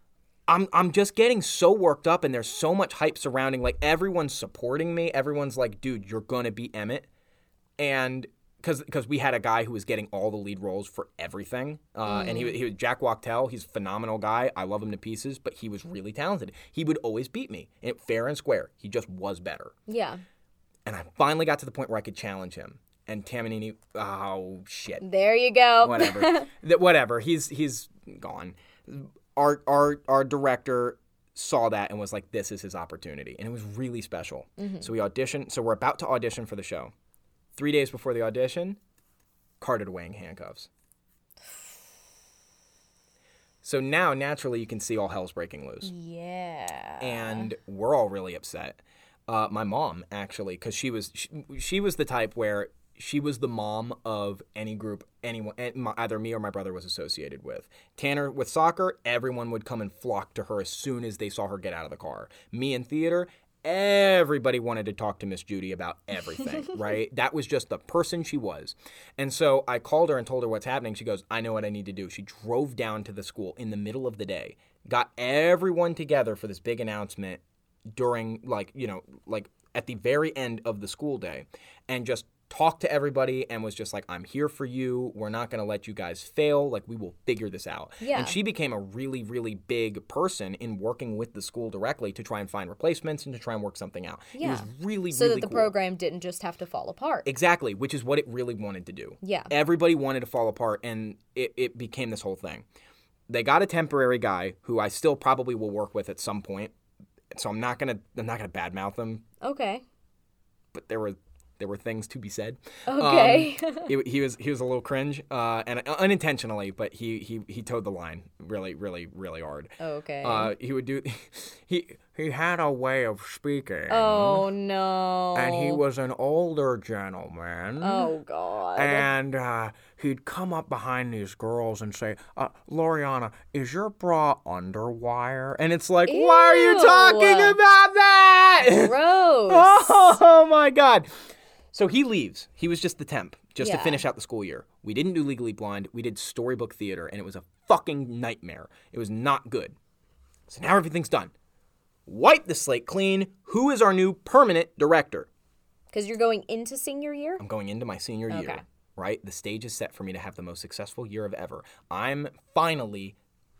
A: I'm I'm just getting so worked up, and there's so much hype surrounding, like, everyone's supporting me. Everyone's like, dude, you're going to be Emmett. And because because we had a guy who was getting all the lead roles for everything. Uh, mm. And he, he was Jack Wachtel. He's a phenomenal guy. I love him to pieces, but he was really talented. He would always beat me, and fair and square. He just was better.
B: Yeah.
A: And I finally got to the point where I could challenge him. And Tamanini, oh, shit.
B: There you go.
A: Whatever. Whatever. He's he's gone. Our, our our director saw that and was like, this is his opportunity. And it was really special. Mm-hmm. So we auditioned. So we're about to audition for the show. Three days before the audition, carted away in handcuffs. So now, naturally, you can see all hell's breaking loose.
B: Yeah.
A: And we're all really upset. Uh, my mom, actually, because she was she, she was the type where she was the mom of any group anyone, either me or my brother was associated with. Tanner with soccer, everyone would come and flock to her as soon as they saw her get out of the car. Me in theater, everybody wanted to talk to Miss Judy about everything, right? That was just the person she was. And so I called her and told her what's happening. She goes, I know what I need to do. She drove down to the school in the middle of the day, got everyone together for this big announcement during, like, you know, like at the very end of the school day, and just talked to everybody and was just like, I'm here for you. We're not going to let you guys fail. Like, we will figure this out.
B: Yeah.
A: And she became a really, really big person in working with the school directly to try and find replacements and to try and work something out.
B: Yeah.
A: It was really,
B: so
A: really
B: that the
A: cool.
B: program didn't just have to fall apart.
A: Exactly, which is what it really wanted to do.
B: Yeah.
A: Everybody wanted to fall apart, and it, it became this whole thing. They got a temporary guy who I still probably will work with at some point. So I'm not gonna I'm not gonna badmouth him.
B: Okay.
A: But there were there were things to be said.
B: Okay.
A: Um, he, he was he was a little cringe, uh, and unintentionally, but he, he he towed the line really really really hard.
B: Okay.
A: Uh, he would do he he had a way of speaking.
B: Oh no.
A: And he was an older gentleman.
B: Oh God.
A: And uh, he'd come up behind these girls and say, uh, Loriana, is your bra underwire? And it's like,
B: Ew.
A: Why are you talking about that?
B: Gross.
A: Oh my God. So he leaves. He was just the temp, just
B: Yeah.
A: to finish out the school year. We didn't do Legally Blonde. We did Storybook Theater, and it was a fucking nightmare. It was not good. So now everything's done. Wipe the slate clean. Who is our new permanent director?
B: Because you're going into senior year?
A: I'm going into my senior
B: Okay.
A: year, right? The stage is set for me to have the most successful year of ever. I'm finally,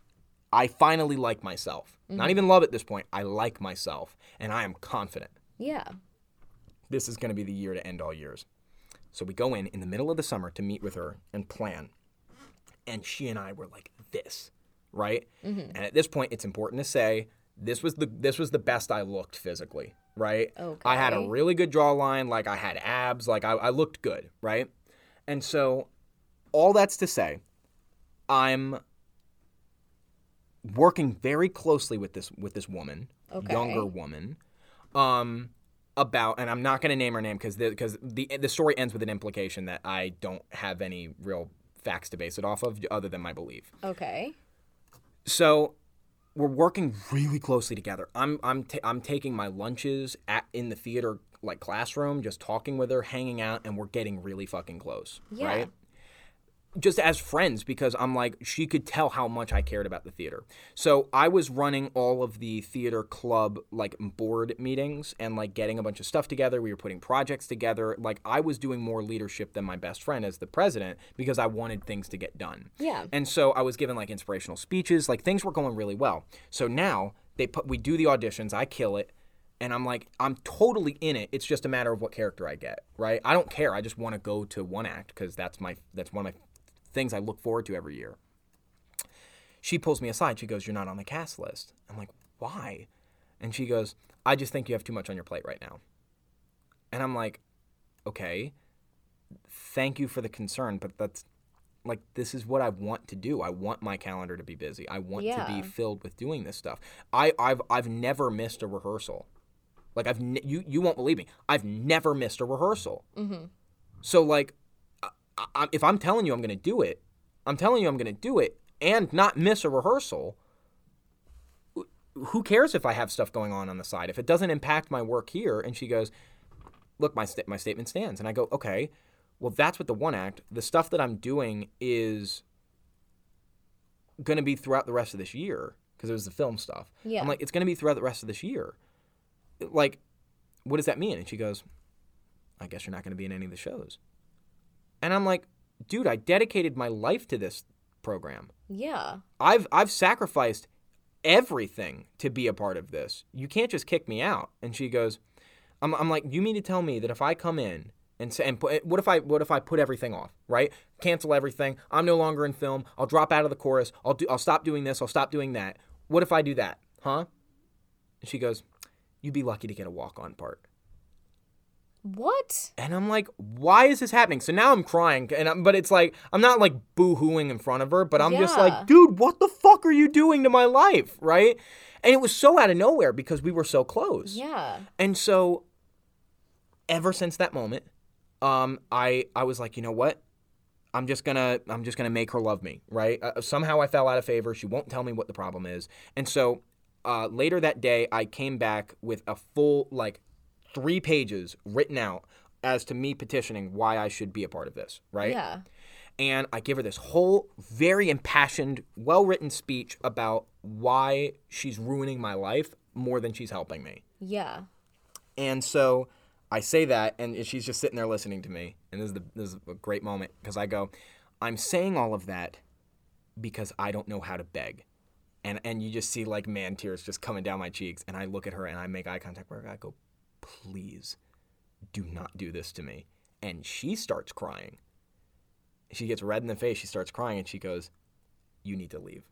A: I finally like myself. Mm-hmm. Not even love at this point. I like myself, and I am confident.
B: Yeah.
A: This is going to be the year to end all years. So we go in in the middle of the summer to meet with her and plan. And she and I were like this, right? Mm-hmm. And at this point, it's important to say, this was the this was the best I looked physically, right?
B: Okay.
A: I had a really good jawline, like I had abs, like I, I looked good, right? And so all that's to say, I'm working very closely with this with this woman,
B: Okay.
A: younger woman, um, about, and I'm not going to name her name because the, because the the story ends with an implication that I don't have any real facts to base it off of other than my belief.
B: Okay.
A: So we're working really closely together. I'm I'm ta- I'm taking my lunches at in the theater like classroom, just talking with her, hanging out, and we're getting really fucking close,
B: Yeah.
A: right? Just as friends, because I'm like, she could tell how much I cared about the theater. So I was running all of the theater club like board meetings and like getting a bunch of stuff together. We were putting projects together. Like I was doing more leadership than my best friend as the president because I wanted things to get done.
B: Yeah.
A: And so I was given like inspirational speeches. Like things were going really well. So now they put we do the auditions. I kill it. And I'm like, I'm totally in it. It's just a matter of what character I get, right? I don't care. I just want to go to one act because that's my that's one of my things I look forward to every year. She pulls me aside. She goes, you're not on the cast list. I'm like, why? And she goes, I just think you have too much on your plate right now. And I'm like, okay, thank you for the concern, but that's like, this is what I want to do. I want my calendar to be busy. I want
B: Yeah.
A: to be filled with doing this stuff. I, I've I've never missed a rehearsal. Like I've ne- you you won't believe me. I've never missed a rehearsal. Mm-hmm. So like, I, I, if I'm telling you I'm going to do it, I'm telling you I'm going to do it and not miss a rehearsal. Who cares if I have stuff going on on the side? If it doesn't impact my work here. And she goes, look, my st- my statement stands. And I go, okay, well, that's what the one act. The stuff that I'm doing is going to be throughout the rest of this year. because it was the film stuff.
B: Yeah.
A: I'm like, it's going to be throughout the rest of this year. Like, what does that mean? And she goes, I guess you're not going to be in any of the shows. And I'm like, dude, I dedicated my life to this program.
B: Yeah.
A: I've I've sacrificed everything to be a part of this. You can't just kick me out. And she goes, I'm I'm like, you mean to tell me that if I come in and say, and put, what if I what if I put everything off, right? Cancel everything. I'm no longer in film. I'll drop out of the chorus. I'll do I'll stop doing this. I'll stop doing that. What if I do that? Huh? And she goes, you'd be lucky to get a walk-on part.
B: What?
A: And I'm like, why is this happening? So now I'm crying, and I'm, but it's like, I'm not like boo-hooing in front of her, but I'm
B: Yeah.
A: just like, dude, what the fuck are you doing to my life, right? And it was so out of nowhere because we were so close.
B: Yeah.
A: And so ever since that moment, um, I I was like, you know what? I'm just gonna I'm just gonna make her love me, right? Uh, somehow I fell out of favor. She won't tell me what the problem is, and so uh, later that day, I came back with a full like three pages written out as to me petitioning why I should be a part of this, right?
B: Yeah.
A: And I give her this whole very impassioned, well-written speech about why she's ruining my life more than she's helping me.
B: Yeah.
A: And so I say that, and she's just sitting there listening to me. And this is, the, this is a great moment because I go, I'm saying all of that because I don't know how to beg. And and you just see like man tears just coming down my cheeks. And I look at her and I make eye contact with her. I go, please do not do this to me. And she starts crying. She gets red in the face. She starts crying and she goes, you need to leave.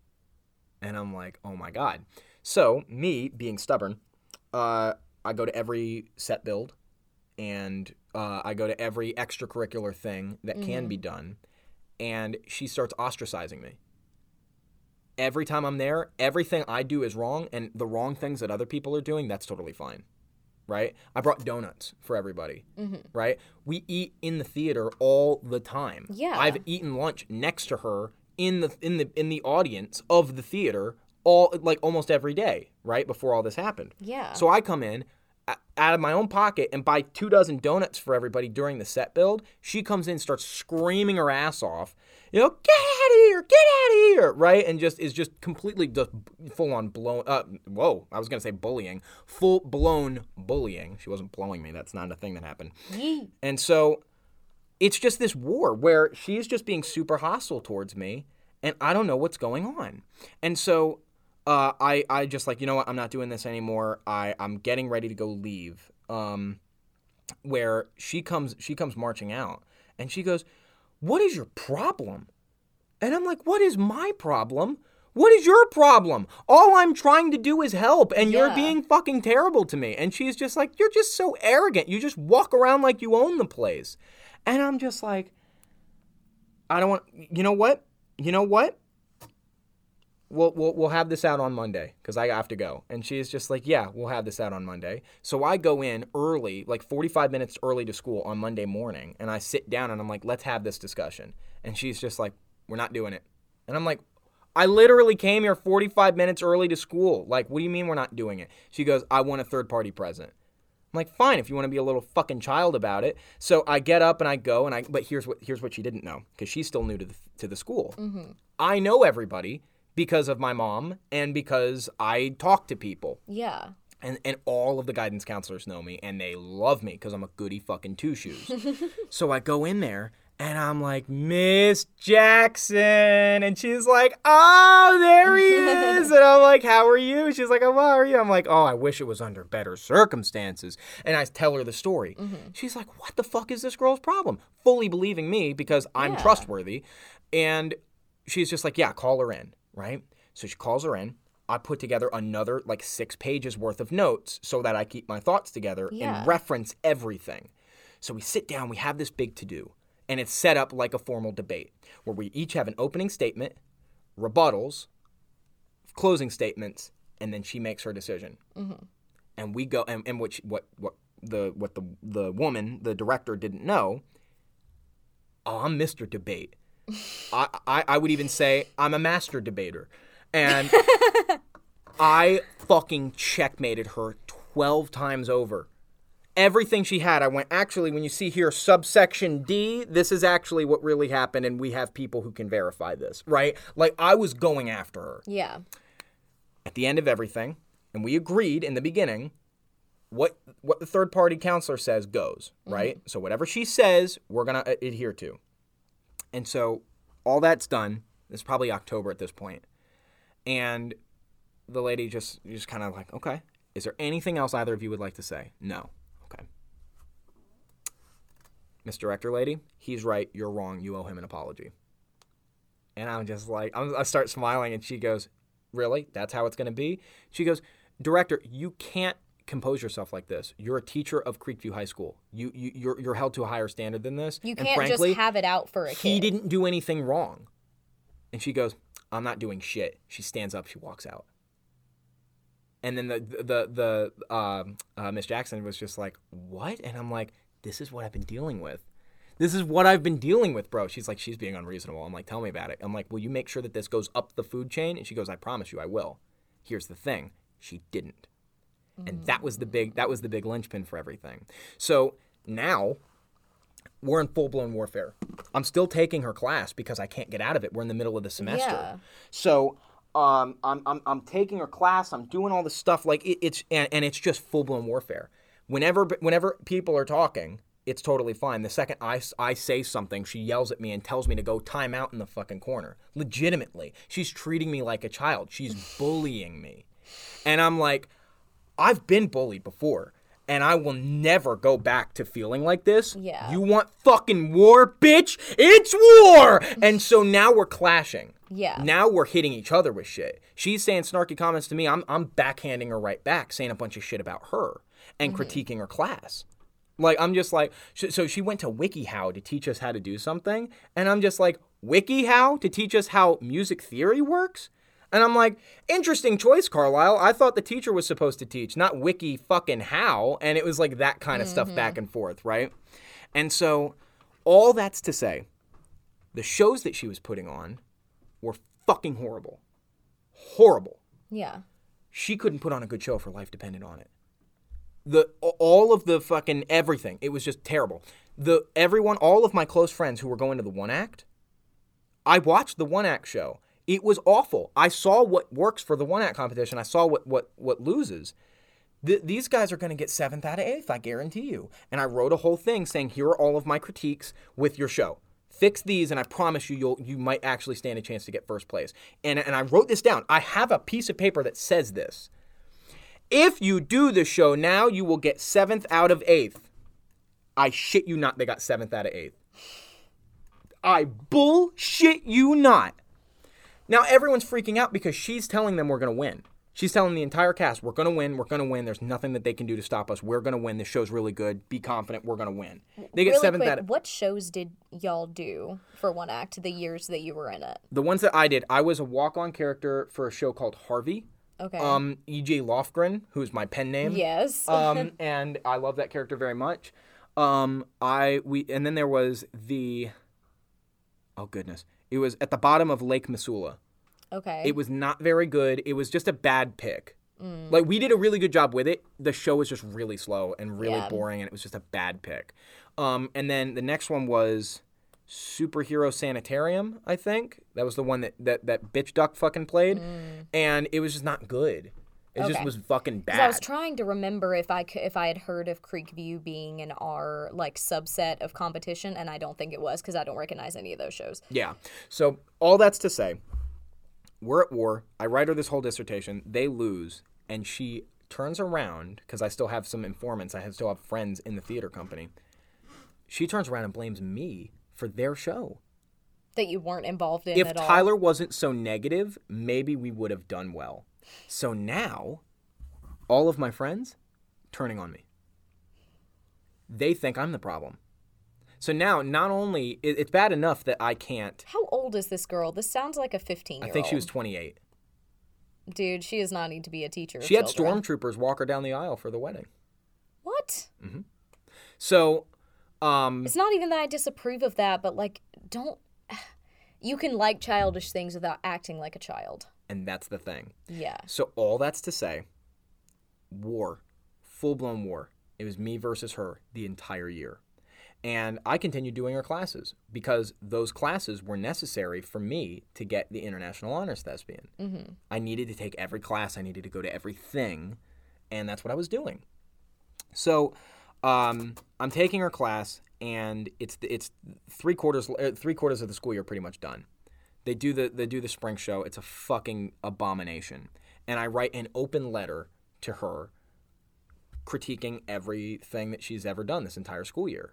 A: And I'm like, oh my God. So me being stubborn, uh, I go to every set build and uh, I go to every extracurricular thing that mm-hmm. can be done. And she starts ostracizing me. Every time I'm there, everything I do is wrong. And the wrong things that other people are doing, that's totally fine. Right? I brought donuts for everybody, mm-hmm. right? We eat in the theater all the time.
B: Yeah.
A: I've eaten lunch next to her in the in the in the audience of the theater all like almost every day, right? Before all this happened.
B: Yeah.
A: So I come in a- out of my own pocket and buy two dozen donuts for everybody during the set build. She comes in, starts screaming her ass off. You know, get out of here, get out of here, right? And just is just completely just full on blown, uh, whoa, I was going to say bullying, full blown bullying. She wasn't blowing me. That's not a thing that happened.
B: Yee.
A: And so it's just this war where she's just being super hostile towards me and I don't know what's going on. And so uh, I, I just like, you know what, I'm not doing this anymore. I, I'm getting ready to go leave um, where she comes, she comes marching out and she goes, what is your problem? And I'm like, what is my problem? What is your problem? All I'm trying to do is help, and
B: yeah.
A: you're being fucking terrible to me. And she's just like, you're just so arrogant. You just walk around like you own the place. And I'm just like, I don't want, you know what? You know what? We'll, we'll, we'll have this out on Monday because I have to go. And she's just like, yeah, we'll have this out on Monday. So I go in early, like forty-five minutes early to school on Monday morning. And I sit down and I'm like, let's have this discussion. And she's just like, we're not doing it. And I'm like, I literally came here forty-five minutes early to school. Like, what do you mean we're not doing it? She goes, I want a third party present. I'm like, fine, if you want to be a little fucking child about it. So I get up and I go and I, but here's what, here's what she didn't know because she's still new to the, to the school. Mm-hmm. I know everybody because of my mom and because I talk to people.
B: Yeah.
A: And and all of the guidance counselors know me and they love me because I'm a goody fucking two-shoes. So I go in there and I'm like, Miss Jackson. And she's like, oh, there he is. And I'm like, how are you? She's like, oh, how are you? I'm like, oh, I wish it was under better circumstances. And I tell her the story. Mm-hmm. She's like, what the fuck is this girl's problem? Fully believing me because I'm
B: yeah.
A: trustworthy. And she's just like, yeah, call her in. Right? So she calls her in. I put together another like six pages worth of notes so that I keep my thoughts together
B: yeah.
A: and reference everything. So we sit down, we have this big to-do, and it's set up like a formal debate where we each have an opening statement, rebuttals, closing statements, and then she makes her decision. Mm-hmm. And we go, and, and which what what the what the the woman, the director, didn't know. Oh, I'm Mister Debate. I, I, I would even say I'm a master debater. And I fucking checkmated her twelve times over. Everything she had, I went, actually, when you see here subsection D, this is actually what really happened, and we have people who can verify this, right? Like, I was going after her.
B: Yeah.
A: at the end of everything, and we agreed in the beginning, what what the third-party counselor says goes, right? Mm-hmm. So whatever she says, we're going to adhere to. And so all that's done. It's probably October at this point. And the lady just just kind of like, okay, is there anything else either of you would like to say? No. Okay. Miss Director Lady, he's right. You're wrong. You owe him an apology. And I'm just like, I'm, I start smiling, and she goes, really? That's how it's going to be? She goes, Director, you can't compose yourself like this. You're a teacher of Creekview High School. You, you, you're, you're held to a higher standard than this.
B: You
A: and
B: can't
A: frankly,
B: just have it out for a
A: he
B: kid.
A: didn't do anything wrong. And she goes, I'm not doing shit. She stands up. She walks out. And then the the the uh, uh, Miss Jackson was just like, what? And I'm like, this is what I've been dealing with. This is what I've been dealing with, bro. She's like, she's being unreasonable. I'm like, tell me about it. I'm like, will you make sure that this goes up the food chain? And she goes, I promise you I will. Here's the thing. She didn't. And that was the big that was the big linchpin for everything. So now we're in full-blown warfare. I'm still taking her class because I can't get out of it. We're in the middle of the semester.
B: Yeah.
A: So um, I'm, I'm I'm taking her class. I'm doing all this stuff. Like it, it's and, and it's just full-blown warfare. Whenever whenever people are talking, it's totally fine. The second I, I say something, she yells at me and tells me to go time out in the fucking corner. Legitimately. She's treating me like a child. She's bullying me. And I'm like, I've been bullied before, and I will never go back to feeling like this.
B: Yeah.
A: You want fucking war, bitch? It's war! And so now we're clashing.
B: Yeah.
A: Now we're hitting each other with shit. She's saying snarky comments to me. I'm I'm backhanding her right back, saying a bunch of shit about her and mm-hmm. critiquing her class. Like, I'm just like, so she went to WikiHow to teach us how to do something, and I'm just like, WikiHow to teach us how music theory works? And I'm like, interesting choice, Carlisle. I thought the teacher was supposed to teach, not wiki fucking how. And it was like that kind of mm-hmm. stuff back and forth, right? And so all that's to say, the shows that she was putting on were fucking horrible. Horrible.
B: Yeah.
A: She couldn't put on a good show if her life depended on it. The all of the fucking everything, it was just terrible. The everyone, all of my close friends who were going to the one act, I watched the one act show. It was awful. I saw what works for the one-act competition. I saw what what what loses. Th- these guys are going to get seventh out of eighth, I guarantee you. And I wrote a whole thing saying, here are all of my critiques with your show. Fix these, and I promise you, you'll you might actually stand a chance to get first place. And, and I wrote this down. I have a piece of paper that says this. If you do the show now, you will get seventh out of eighth. I shit you not, they got seventh out of eighth. I bullshit you not. Now, everyone's freaking out because she's telling them we're going to win. She's telling the entire cast, we're going to win, we're going to win. There's nothing that they can do to stop us. We're going to win. This show's really good. Be confident. We're going to win. They get
B: really
A: seventh
B: quick,
A: out of...
B: What shows did y'all do for one act the years that you were in it?
A: The ones that I did, I was a walk-on character for a show called Harvey.
B: Okay.
A: Um, E J Lofgren, who's my pen name.
B: Yes.
A: um, and I love that character very much. Um, I we and then there was the... Oh, goodness. It was at the bottom of Lake Missoula.
B: Okay.
A: It was not very good. It was just a bad pick.
B: Mm.
A: Like, we did a really good job with it. The show was just really slow and really
B: yeah.
A: boring, and it was just a bad pick. Um, and then the next one was Superhero Sanitarium, I think. That was the one that, that, that Bitch Duck fucking played. Mm. And it was just not good. It okay. just was fucking bad.
B: I was trying to remember if I could, if I had heard of Creekview being in our like subset of competition, and I don't think it was because I don't recognize any of those shows.
A: Yeah. So all that's to say, we're at war. I write her this whole dissertation. They lose, and she turns around because I still have some informants. I still have friends in the theater company. She turns around and blames me for their show.
B: That you weren't involved in
A: if
B: at all.
A: If Tyler wasn't so negative, maybe we would have done well. So now, all of my friends turning on me. They think I'm the problem. So now, not only, it, it's bad enough that I can't.
B: How old is this girl? This sounds like a fifteen-year-old.
A: I think she was twenty-eight.
B: Dude, she does not need to be a teacher.
A: She had stormtroopers walk her down the aisle for the wedding.
B: What?
A: Mm-hmm. So, um...
B: It's not even that I disapprove of that, but, like, don't... You can like childish things without acting like a child.
A: And that's the thing.
B: Yeah.
A: So all that's to say, war. Full-blown war. It was me versus her the entire year. And I continued doing her classes because those classes were necessary for me to get the International Honors Thespian.
B: Mm-hmm.
A: I needed to take every class. I needed to go to everything. And that's what I was doing. So um, I'm taking her class, and it's it's three quarters three quarters of the school year pretty much done. They do the they do the spring show. It's a fucking abomination. And I write an open letter to her critiquing everything that she's ever done this entire school year.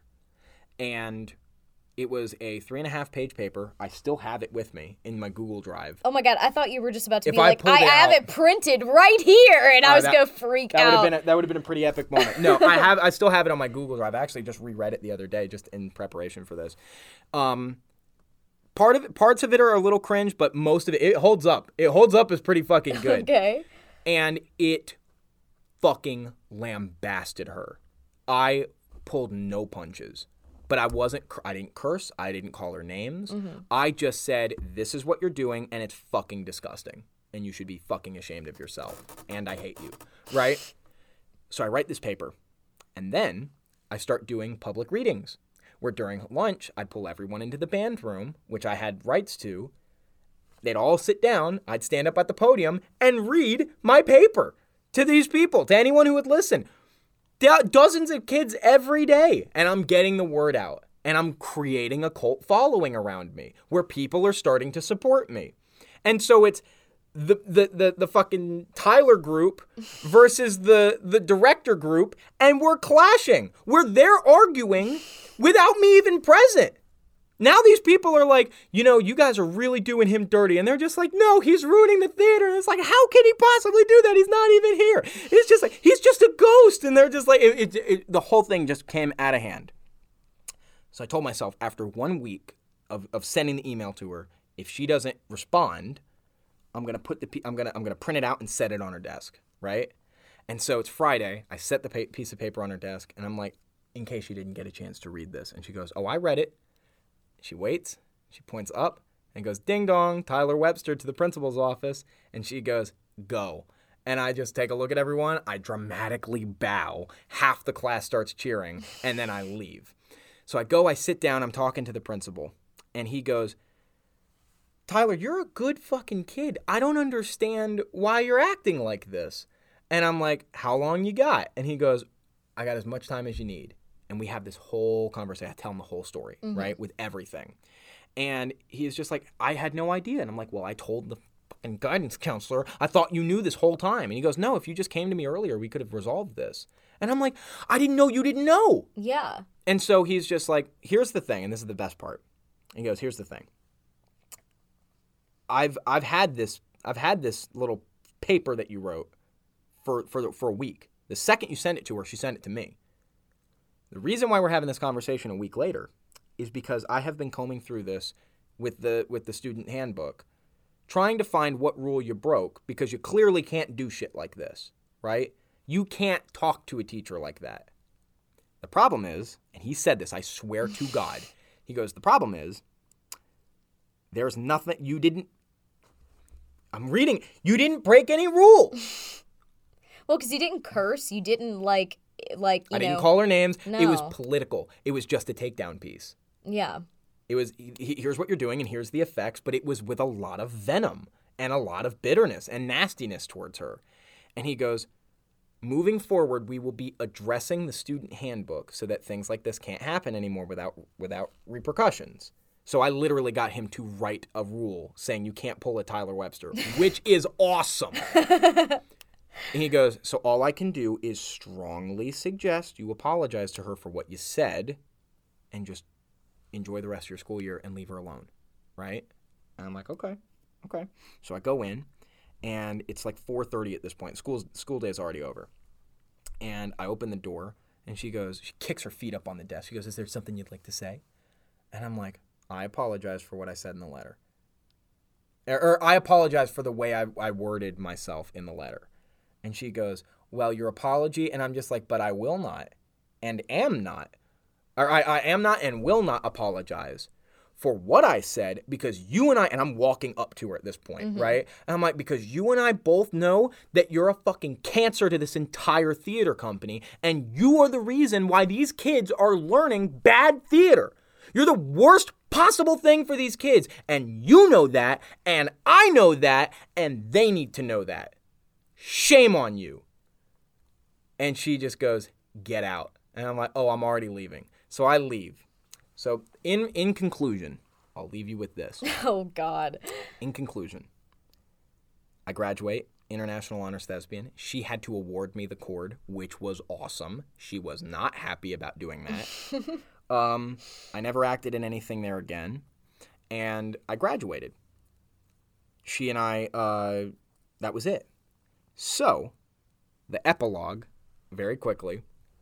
A: And it was a three and a half page paper. I still have it with me in my Google Drive.
B: Oh my God, I thought you were just about to
A: If
B: be
A: I
B: like,
A: pulled
B: I
A: it
B: have
A: out-
B: it printed right here, and I
A: Uh,
B: was
A: that-
B: going to freak
A: That would have
B: out.
A: been a, that would have been a pretty epic moment. No, I have I still have it on my Google Drive. I actually just reread it the other day just in preparation for this. Um, part of it, parts of it are a little cringe, but most of it it holds up. It holds up is pretty fucking good.
B: Okay.
A: And it fucking lambasted her. I pulled no punches. But I wasn't, I didn't curse. I didn't call her names.
B: Mm-hmm.
A: I just said, this is what you're doing, and it's fucking disgusting. And you should be fucking ashamed of yourself. And I hate you. Right? So I write this paper. And then I start doing public readings, where during lunch, I'd pull everyone into the band room, which I had rights to. They'd all sit down. I'd stand up at the podium and read my paper to these people, to anyone who would listen. Do- dozens of kids every day, and I'm getting the word out, and I'm creating a cult following around me where people are starting to support me. And so it's the the the, the fucking Tyler group versus the the director group, and we're clashing, where they're arguing without me even present. Now these people are like, you know, you guys are really doing him dirty. And they're just like, no, he's ruining the theater. And it's like, how can he possibly do that? He's not even here. It's just like, he's just a ghost. And they're just like, it, it, it, the whole thing just came out of hand. So I told myself after one week of, of sending the email to her, if she doesn't respond, I'm going to put the, I'm going to, I'm going to print it out and set it on her desk. Right. And so it's Friday. I set the pa- piece of paper on her desk, and I'm like, in case she didn't get a chance to read this. And she goes, oh, I read it. She waits, she points up and goes, ding dong, Tyler Webster to the principal's office. And she goes, go. And I just take a look at everyone. I dramatically bow. Half the class starts cheering, and then I leave. So I go, I sit down, I'm talking to the principal, and he goes, Tyler, you're a good fucking kid. I don't understand why you're acting like this. And I'm like, how long you got? And he goes, I got as much time as you need. And we have this whole conversation. I tell him the whole story, mm-hmm. right, with everything. And he's just like, I had no idea. And I'm like, well, I told the fucking guidance counselor, I thought you knew this whole time. And he goes, no, if you just came to me earlier, we could have resolved this. And I'm like, I didn't know you didn't know.
B: Yeah.
A: And so he's just like, here's the thing, and this is the best part. He goes, here's the thing. I've I've had this I've had this little paper that you wrote for for for a week. The second you sent it to her, she sent it to me. The reason why we're having this conversation a week later is because I have been combing through this with the with the student handbook, trying to find what rule you broke, because you clearly can't do shit like this, right? You can't talk to a teacher like that. The problem is, and he said this, I swear to God, he goes, the problem is, there's nothing, you didn't, I'm reading, you didn't break any rule.
B: Well, because you didn't curse, you didn't like, like, you
A: I didn't
B: know,
A: call her names.
B: No.
A: It was political. It was just a takedown piece.
B: Yeah.
A: It was, here's what you're doing and here's the effects, but it was with a lot of venom and a lot of bitterness and nastiness towards her. And he goes, moving forward, we will be addressing the student handbook so that things like this can't happen anymore without without repercussions. So I literally got him to write a rule saying you can't pull a Tyler Webster, which is awesome. And he goes, so all I can do is strongly suggest you apologize to her for what you said and just enjoy the rest of your school year and leave her alone, right? And I'm like, okay, okay. So I go in, and it's like four thirty at this point. School's, school day's already over. And I open the door, and she goes, she kicks her feet up on the desk. She goes, is there something you'd like to say? And I'm like, I apologize for what I said in the letter. Or, or I apologize for the way I, I worded myself in the letter. And she goes, well, your apology, and I'm just like, but I will not and am not, or I, I am not and will not apologize for what I said because you and I, and I'm walking up to her at this point, mm-hmm. right? And I'm like, because you and I both know that you're a fucking cancer to this entire theater company, and you are the reason why these kids are learning bad theater. You're the worst possible thing for these kids, and you know that, and I know that, and they need to know that. Shame on you. And she just goes, get out. And I'm like, oh, I'm already leaving. So I leave. So in in conclusion, I'll leave you with this.
B: Oh, God.
A: In conclusion, I graduate, International Honors Thespian. She had to award me the cord, which was awesome. She was not happy about doing that. um, I never acted in anything there again. And I graduated. She and I, uh, that was it. So, the epilogue, very quickly,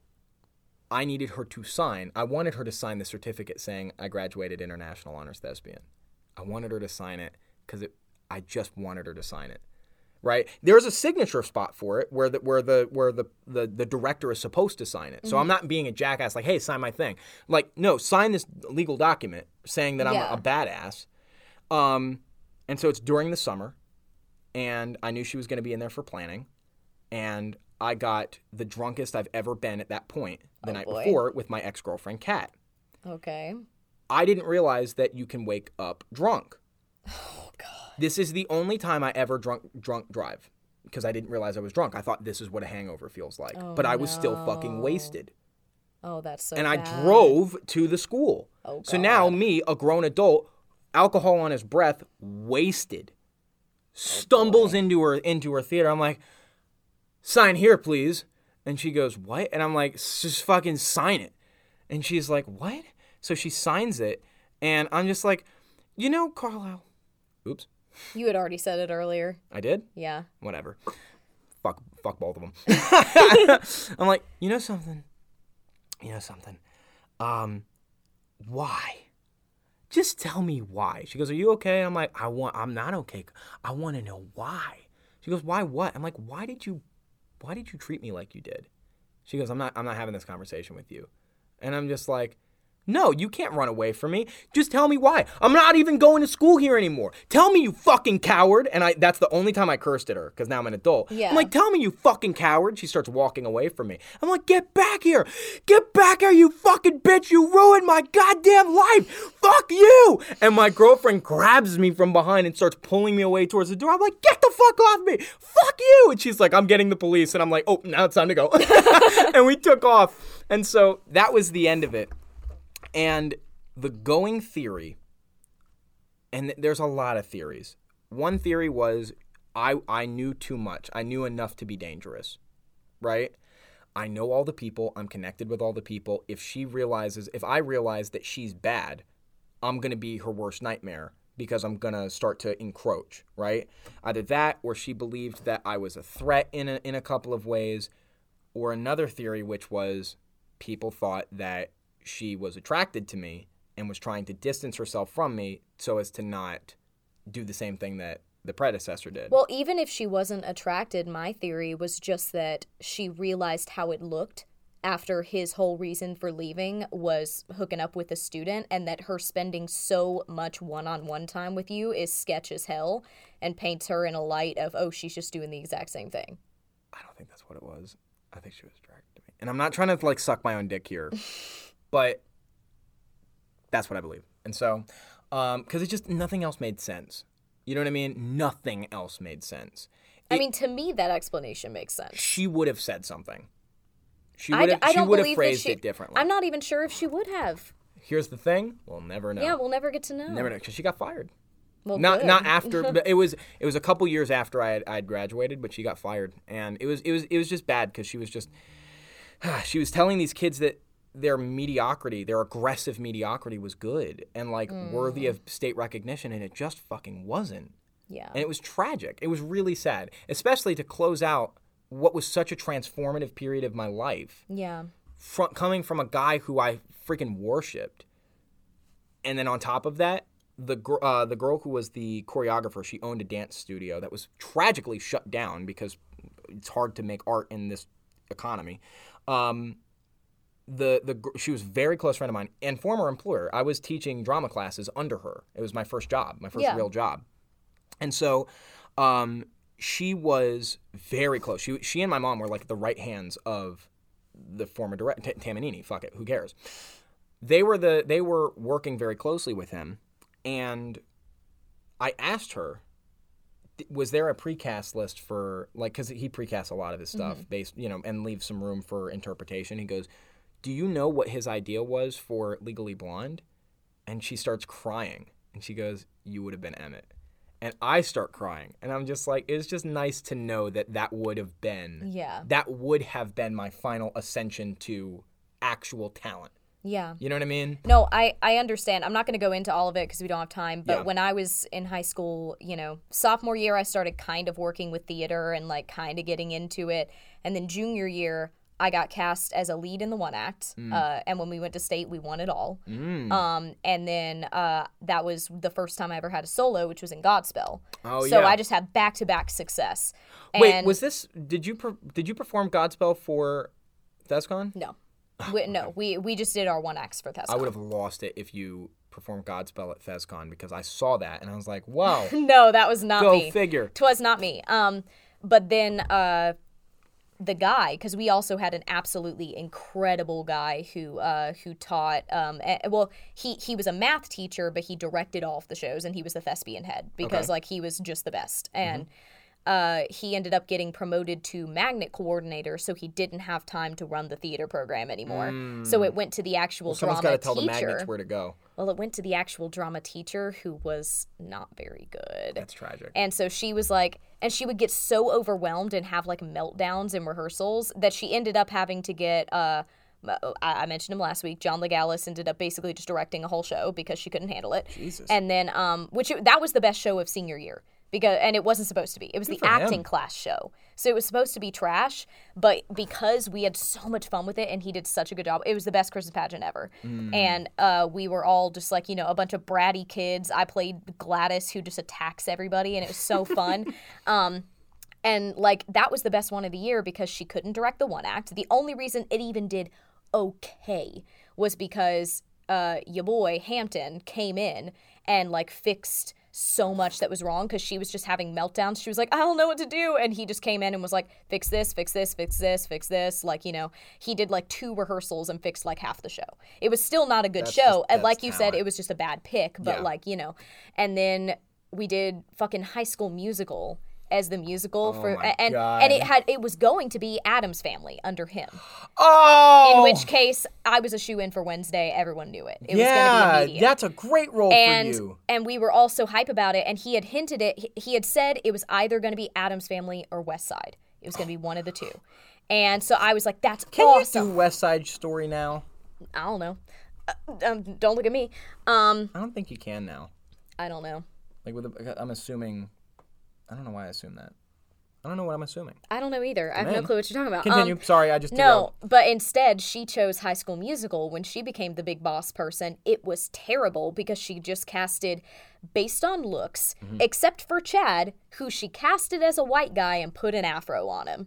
A: I needed her to sign. I wanted her to sign the certificate saying I graduated International Honors Thespian. I wanted her to sign it because it. I just wanted her to sign it, right? There's a signature spot for it where the where the where the the, the director is supposed to sign it. So mm-hmm. I'm not being a jackass like, hey, sign my thing. Like, no, sign this legal document saying that I'm yeah. a, a badass. Um, and so it's during the summer, and I knew she was going to be in there for planning, and I got the drunkest I've ever been at that point the oh, night boy. before with my ex-girlfriend, Kat.
B: Okay.
A: I didn't realize that you can wake up drunk.
B: Oh, God.
A: This is the only time I ever drunk drunk drive because I didn't realize I was drunk. I thought this is what a hangover feels like.
B: Oh,
A: but I was
B: no.
A: still fucking wasted.
B: Oh, that's so
A: And
B: bad.
A: I drove to the school.
B: Oh, God.
A: So now me, a grown adult, alcohol on his breath, wasted, oh, stumbles boy. into her into her theater. I'm like, sign here, please. And she goes, what? And I'm like, just fucking sign it. And she's like, what? So she signs it. And I'm just like, you know, Carlisle. Oops.
B: You had already said it earlier.
A: I did?
B: Yeah.
A: Whatever. Fuck, fuck both of them. I'm like, you know something? You know something? Um, why? Just tell me why. She goes, are you okay? I'm like, I want, I'm not okay. I want to know why. She goes, why what? I'm like, why did you Why did you treat me like you did? She goes, I'm not I'm not having this conversation with you. And I'm just like, no, you can't run away from me. Just tell me why. I'm not even going to school here anymore. Tell me, you fucking coward. And I that's the only time I cursed at her because now I'm an adult.
B: Yeah.
A: I'm like, tell me, you fucking coward. She starts walking away from me. I'm like, get back here. Get back here, you fucking bitch. You ruined my goddamn life. Fuck you. And my girlfriend grabs me from behind and starts pulling me away towards the door. I'm like, get the fuck off me. Fuck you. And she's like, I'm getting the police. And I'm like, oh, now it's time to go. And we took off. And so that was the end of it. And the going theory, and th- there's a lot of theories. One theory was I I knew too much. I knew enough to be dangerous, right? I know all the people. I'm connected with all the people. If she realizes, if I realize that she's bad, I'm going to be her worst nightmare because I'm going to start to encroach, right? Either that or she believed that I was a threat in a, in a couple of ways, or another theory, which was people thought that she was attracted to me and was trying to distance herself from me so as to not do the same thing that the predecessor did.
B: Well, even if she wasn't attracted, my theory was just that she realized how it looked after his whole reason for leaving was hooking up with a student, and that her spending so much one-on-one time with you is sketch as hell and paints her in a light of, oh, she's just doing the exact same thing.
A: I don't think that's what it was. I think she was attracted to me. And I'm not trying to, like, suck my own dick here. But that's what I believe. And so, um, because it just, nothing else made sense. You know what I mean? Nothing else made sense. It,
B: I mean, to me, that explanation makes sense.
A: She would have said something. She
B: I
A: would
B: d-
A: have,
B: I
A: she
B: don't
A: would have
B: believe
A: phrased
B: that she,
A: it differently.
B: I'm not even sure if she would have.
A: Here's the thing. We'll never know.
B: Yeah, we'll never get to know.
A: Never know, because she got fired.
B: Well,
A: not
B: good.
A: not after, but it was it was a couple years after I had I had graduated, but she got fired. And it was it was it was just bad because she was just, she was telling these kids that their mediocrity, their aggressive mediocrity was good and like mm. worthy of state recognition, and it just fucking wasn't.
B: Yeah.
A: And it was tragic. It was really sad, especially to close out what was such a transformative period of my life.
B: Yeah.
A: From, coming from a guy who I freaking worshipped. And then on top of that, the gr- uh, the girl who was the choreographer, she owned a dance studio that was tragically shut down because it's hard to make art in this economy. Um, the the gr- she was a very close friend of mine and former employer. I was teaching drama classes under her. It was my first job, my first
B: Yeah.
A: real job. And so um, she was very close. She she and my mom were like the right hands of the former director, T- Tamanini. Fuck it, who cares? They were the they were working very closely with him, and I asked her, was there a precast list for, like, because he precasts a lot of his stuff, mm-hmm. based, you know, and leaves some room for interpretation. He goes, do you know what his idea was for Legally Blonde? And she starts crying, and she goes, you would have been Emmett. And I start crying, and I'm just like, it's just nice to know that that would have been,
B: yeah,
A: that would have been my final ascension to actual talent.
B: Yeah.
A: You know what I mean?
B: No, I, I understand. I'm not going to go into all of it because we don't have time. But
A: Yeah.
B: when I was in high school, you know, sophomore year, I started kind of working with theater and like kind of getting into it. And then junior year, I got cast as a lead in the one act.
A: Mm.
B: Uh, and when we went to state, we won it all.
A: Mm.
B: Um, and then uh, that was the first time I ever had a solo, which was in Godspell.
A: Oh,
B: so
A: yeah.
B: I just had back to back success.
A: Wait,
B: And
A: was this, did you per, did you perform Godspell for ThesCon?
B: No. We, no, we we just did our one acts for ThesCon.
A: I would have lost it if you performed Godspell at ThesCon because I saw that and I was like, wow.
B: No, that was not
A: Go
B: me.
A: figure.
B: Twas not me. Um, but then uh, the guy, because we also had an absolutely incredible guy who uh, who taught. Um, eh, well, he he was a math teacher, but he directed all of the shows, and he was the thespian head because
A: Okay.
B: like he was just the best. And
A: Mm-hmm.
B: uh, he ended up getting promoted to magnet coordinator, so he didn't have time to run the theater program anymore. So it went to the actual
A: Well, someone's
B: drama
A: got to tell
B: teacher.
A: the magnets where to go.
B: Well, it went to the actual drama teacher who was not very good.
A: That's tragic.
B: And so she was like, and she would get so overwhelmed and have like meltdowns in rehearsals that she ended up having to get, uh, I I mentioned him last week, John Legalis ended up basically just directing a whole show because she couldn't handle it.
A: Jesus.
B: And then, um, which it, that was the best show of senior year. Because, and it wasn't supposed to be. It was
A: Good
B: the
A: for
B: acting
A: him.
B: class show. So it was supposed to be trash, but because we had so much fun with it and he did such a good job, it was the best Christmas pageant ever.
A: Mm.
B: And uh, we were all just like, you know, a bunch of bratty kids. I played Gladys who just attacks everybody and it was so fun. um, and like that was the best one of the year because she couldn't direct the one act. The only reason it even did okay was because uh, your boy Hampton came in and like fixed so much that was wrong because she was just having meltdowns. She was like, I don't know what to do. And he just came in and was like, fix this, fix this, fix this, fix this. Like, you know, he did like two rehearsals and fixed like half the show. It was still not a good
A: That's
B: show.
A: just-
B: and
A: that's
B: like you said,
A: talent.
B: it was just a bad pick. But
A: Yeah.
B: like, you know, and then we did fucking High School Musical as the musical for
A: Oh my
B: and
A: God.
B: and it had it was going to be Addams Family under him.
A: Oh!
B: In which case, I was a shoe-in for Wednesday. Everyone knew it. It was
A: yeah,
B: going to be immediate.
A: that's a great role
B: and
A: for you.
B: and we were all so hype about it. And he had hinted it. He, he had said it was either going to be Addams Family or West Side. It was going to be one of the two. And so I was like, "That's
A: Can
B: awesome."
A: you do West Side Story now?
B: I don't know. Uh, um, don't look at me. Um,
A: I don't think you can now.
B: I don't know.
A: Like with, a, I'm assuming. I don't know why I assume that. I don't know what I'm assuming.
B: I don't know either. I have
A: Man.
B: no clue what you're talking about.
A: Continue.
B: Um,
A: Sorry, I just
B: No,
A: derailed.
B: but instead she chose High School Musical when she became the big boss person. It was terrible because she just casted based on looks,
A: Mm-hmm.
B: except for Chad, who she casted as a white guy and put an afro on him.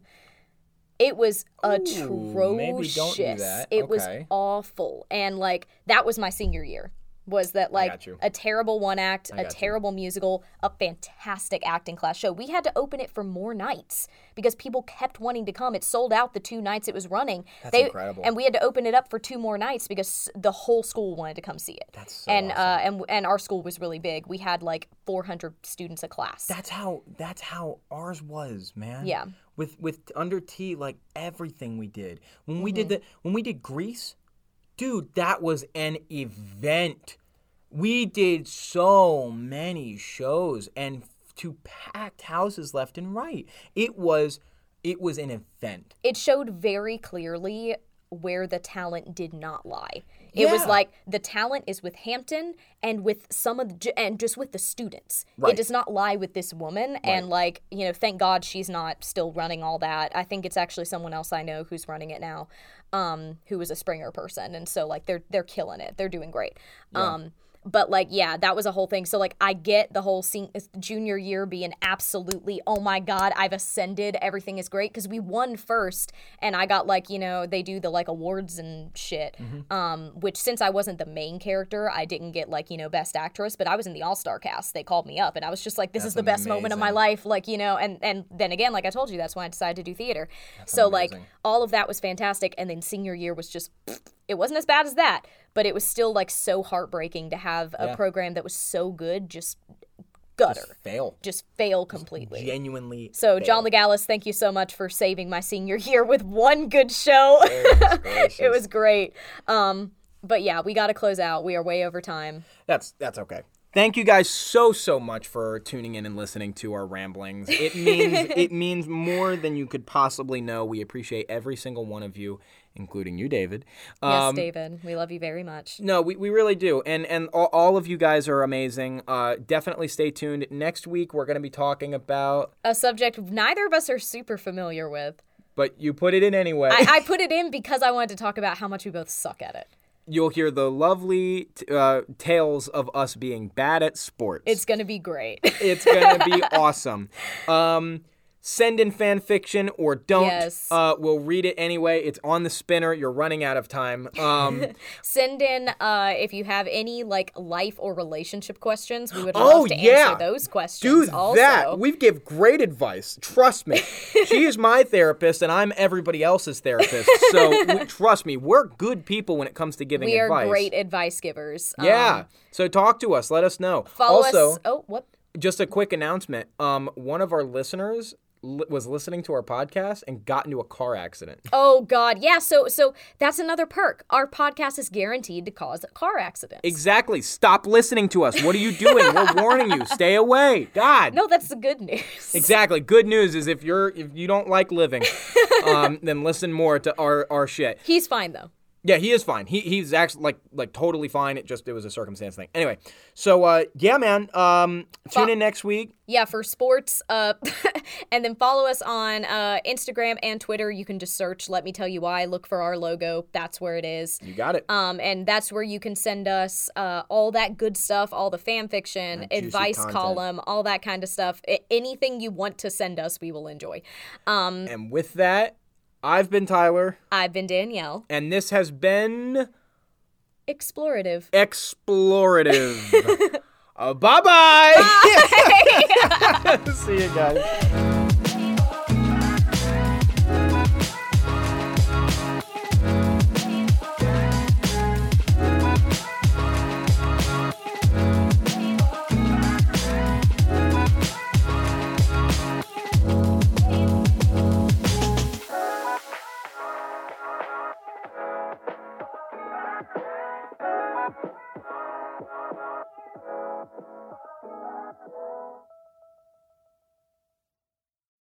B: It was atrocious.
A: maybe don't do that.
B: It was
A: Okay.
B: awful. And like that was my senior year. Was that like
A: got you.
B: a terrible one act, a
A: got you.
B: terrible musical, a fantastic acting class show. We had to open it for more nights because people kept wanting to come. It sold out the two nights it was running.
A: That's
B: They-
A: incredible.
B: And we had to open it up for two more nights because the whole school wanted to come see it.
A: That's so
B: and
A: awesome.
B: uh and and our school was really big. We had like four hundred students a class.
A: That's how. That's how ours was, man.
B: Yeah.
A: With with Under T, like everything we did. When we
B: Mm-hmm.
A: did the when we did Grease, dude, that was an event. We did so many shows and to packed houses left and right. It was it was an event.
B: It showed very clearly where the talent did not lie. It was
A: Yeah.
B: like the talent is with Hampton and with some of the, ju- and just with the students.
A: Right.
B: It does not lie with this woman. And like, you know, thank God she's not still running all that. I think it's actually someone else I know who's running it now, um, who was a Springer person. And so like they're they're killing it. They're doing great. Um, but like, yeah, that was a whole thing. So like, I get the whole se- junior year being absolutely, oh my God, I've ascended. Everything is great. Cause we won first and I got like, you know, they do the like awards and shit. Mm-hmm. Um, which since I wasn't the main character, I didn't get like, you know, best actress, but I was in the all-star cast. They called me up and I was just like, this
A: That's
B: is the best
A: amazing.
B: moment of my life. Like, you know, and, and then again, like I told you, that's when I decided to do theater.
A: That's
B: so
A: amazing.
B: like all of that was fantastic. And then senior year was just, it wasn't as bad as that, but it was still like so heartbreaking to have a
A: Yeah.
B: program that was so good just gutter.
A: Just fail.
B: Just fail completely.
A: Genuinely.
B: So
A: fail.
B: John Legalis, thank you so much for saving my senior year with one good show. It was great. Um, but yeah, we got to close out. We are way over time.
A: That's that's okay. Thank you guys so, so much for tuning in and listening to our ramblings. It means it means more than you could possibly know. We appreciate every single one of you, including you, David.
B: Yes,
A: Um,
B: David. We love you very much.
A: No, we, we really do. And and all, all of you guys are amazing. Uh, definitely stay tuned. Next week, we're going to be talking about...
B: A subject neither of us are super familiar with.
A: But you put it in anyway.
B: I, I put it in because I wanted to talk about how much we both suck at it.
A: You'll hear the lovely t- uh, tales of us being bad at sports.
B: It's going to be great.
A: It's going to be awesome. Um, send in fan fiction or don't.
B: Yes.
A: Uh, we'll read it anyway. It's on the spinner. You're running out of time. Um,
B: Send in uh, if you have any like life or relationship questions. We would
A: Oh,
B: love to
A: yeah.
B: answer those questions.
A: do
B: also.
A: that. We give great advice. Trust me. She is my therapist, and I'm everybody else's therapist. So we, trust me, we're good people when it comes to giving
B: We are
A: advice.
B: great advice givers.
A: Yeah.
B: Um,
A: So talk to us. Let us know.
B: follow
A: also,
B: us. Oh, what?
A: just a quick announcement. Um, one of our listeners li- was listening to our podcast and got into a car accident.
B: Oh God, yeah. So, so that's another perk. Our podcast is guaranteed to cause car accidents.
A: Exactly. Stop listening to us. What are you doing? We're warning you. Stay away. God.
B: No, that's the good news.
A: Exactly. Good news is if you're if you don't like living, um, then listen more to our our shit.
B: He's fine though.
A: Yeah, he is fine. He he's actually like like totally fine. It just it was a circumstance thing. Anyway, so uh, yeah, man. Um, tune in next week.
B: Yeah, for sports. Uh, and then follow us on uh, Instagram and Twitter. You can just search Let Me Tell You Why. Look for our logo. That's where it is.
A: You got it.
B: Um, and that's where you can send us uh, all that good stuff, all the fan fiction,
A: That juicy
B: advice
A: content.
B: column, all that kind of stuff. I- anything you want to send us, we will enjoy. Um,
A: And with that, I've been Tyler,
B: I've been Danielle.
A: and this has been
B: Explorative.
A: Explorative. uh, bye-bye.
B: Bye.
A: See you guys.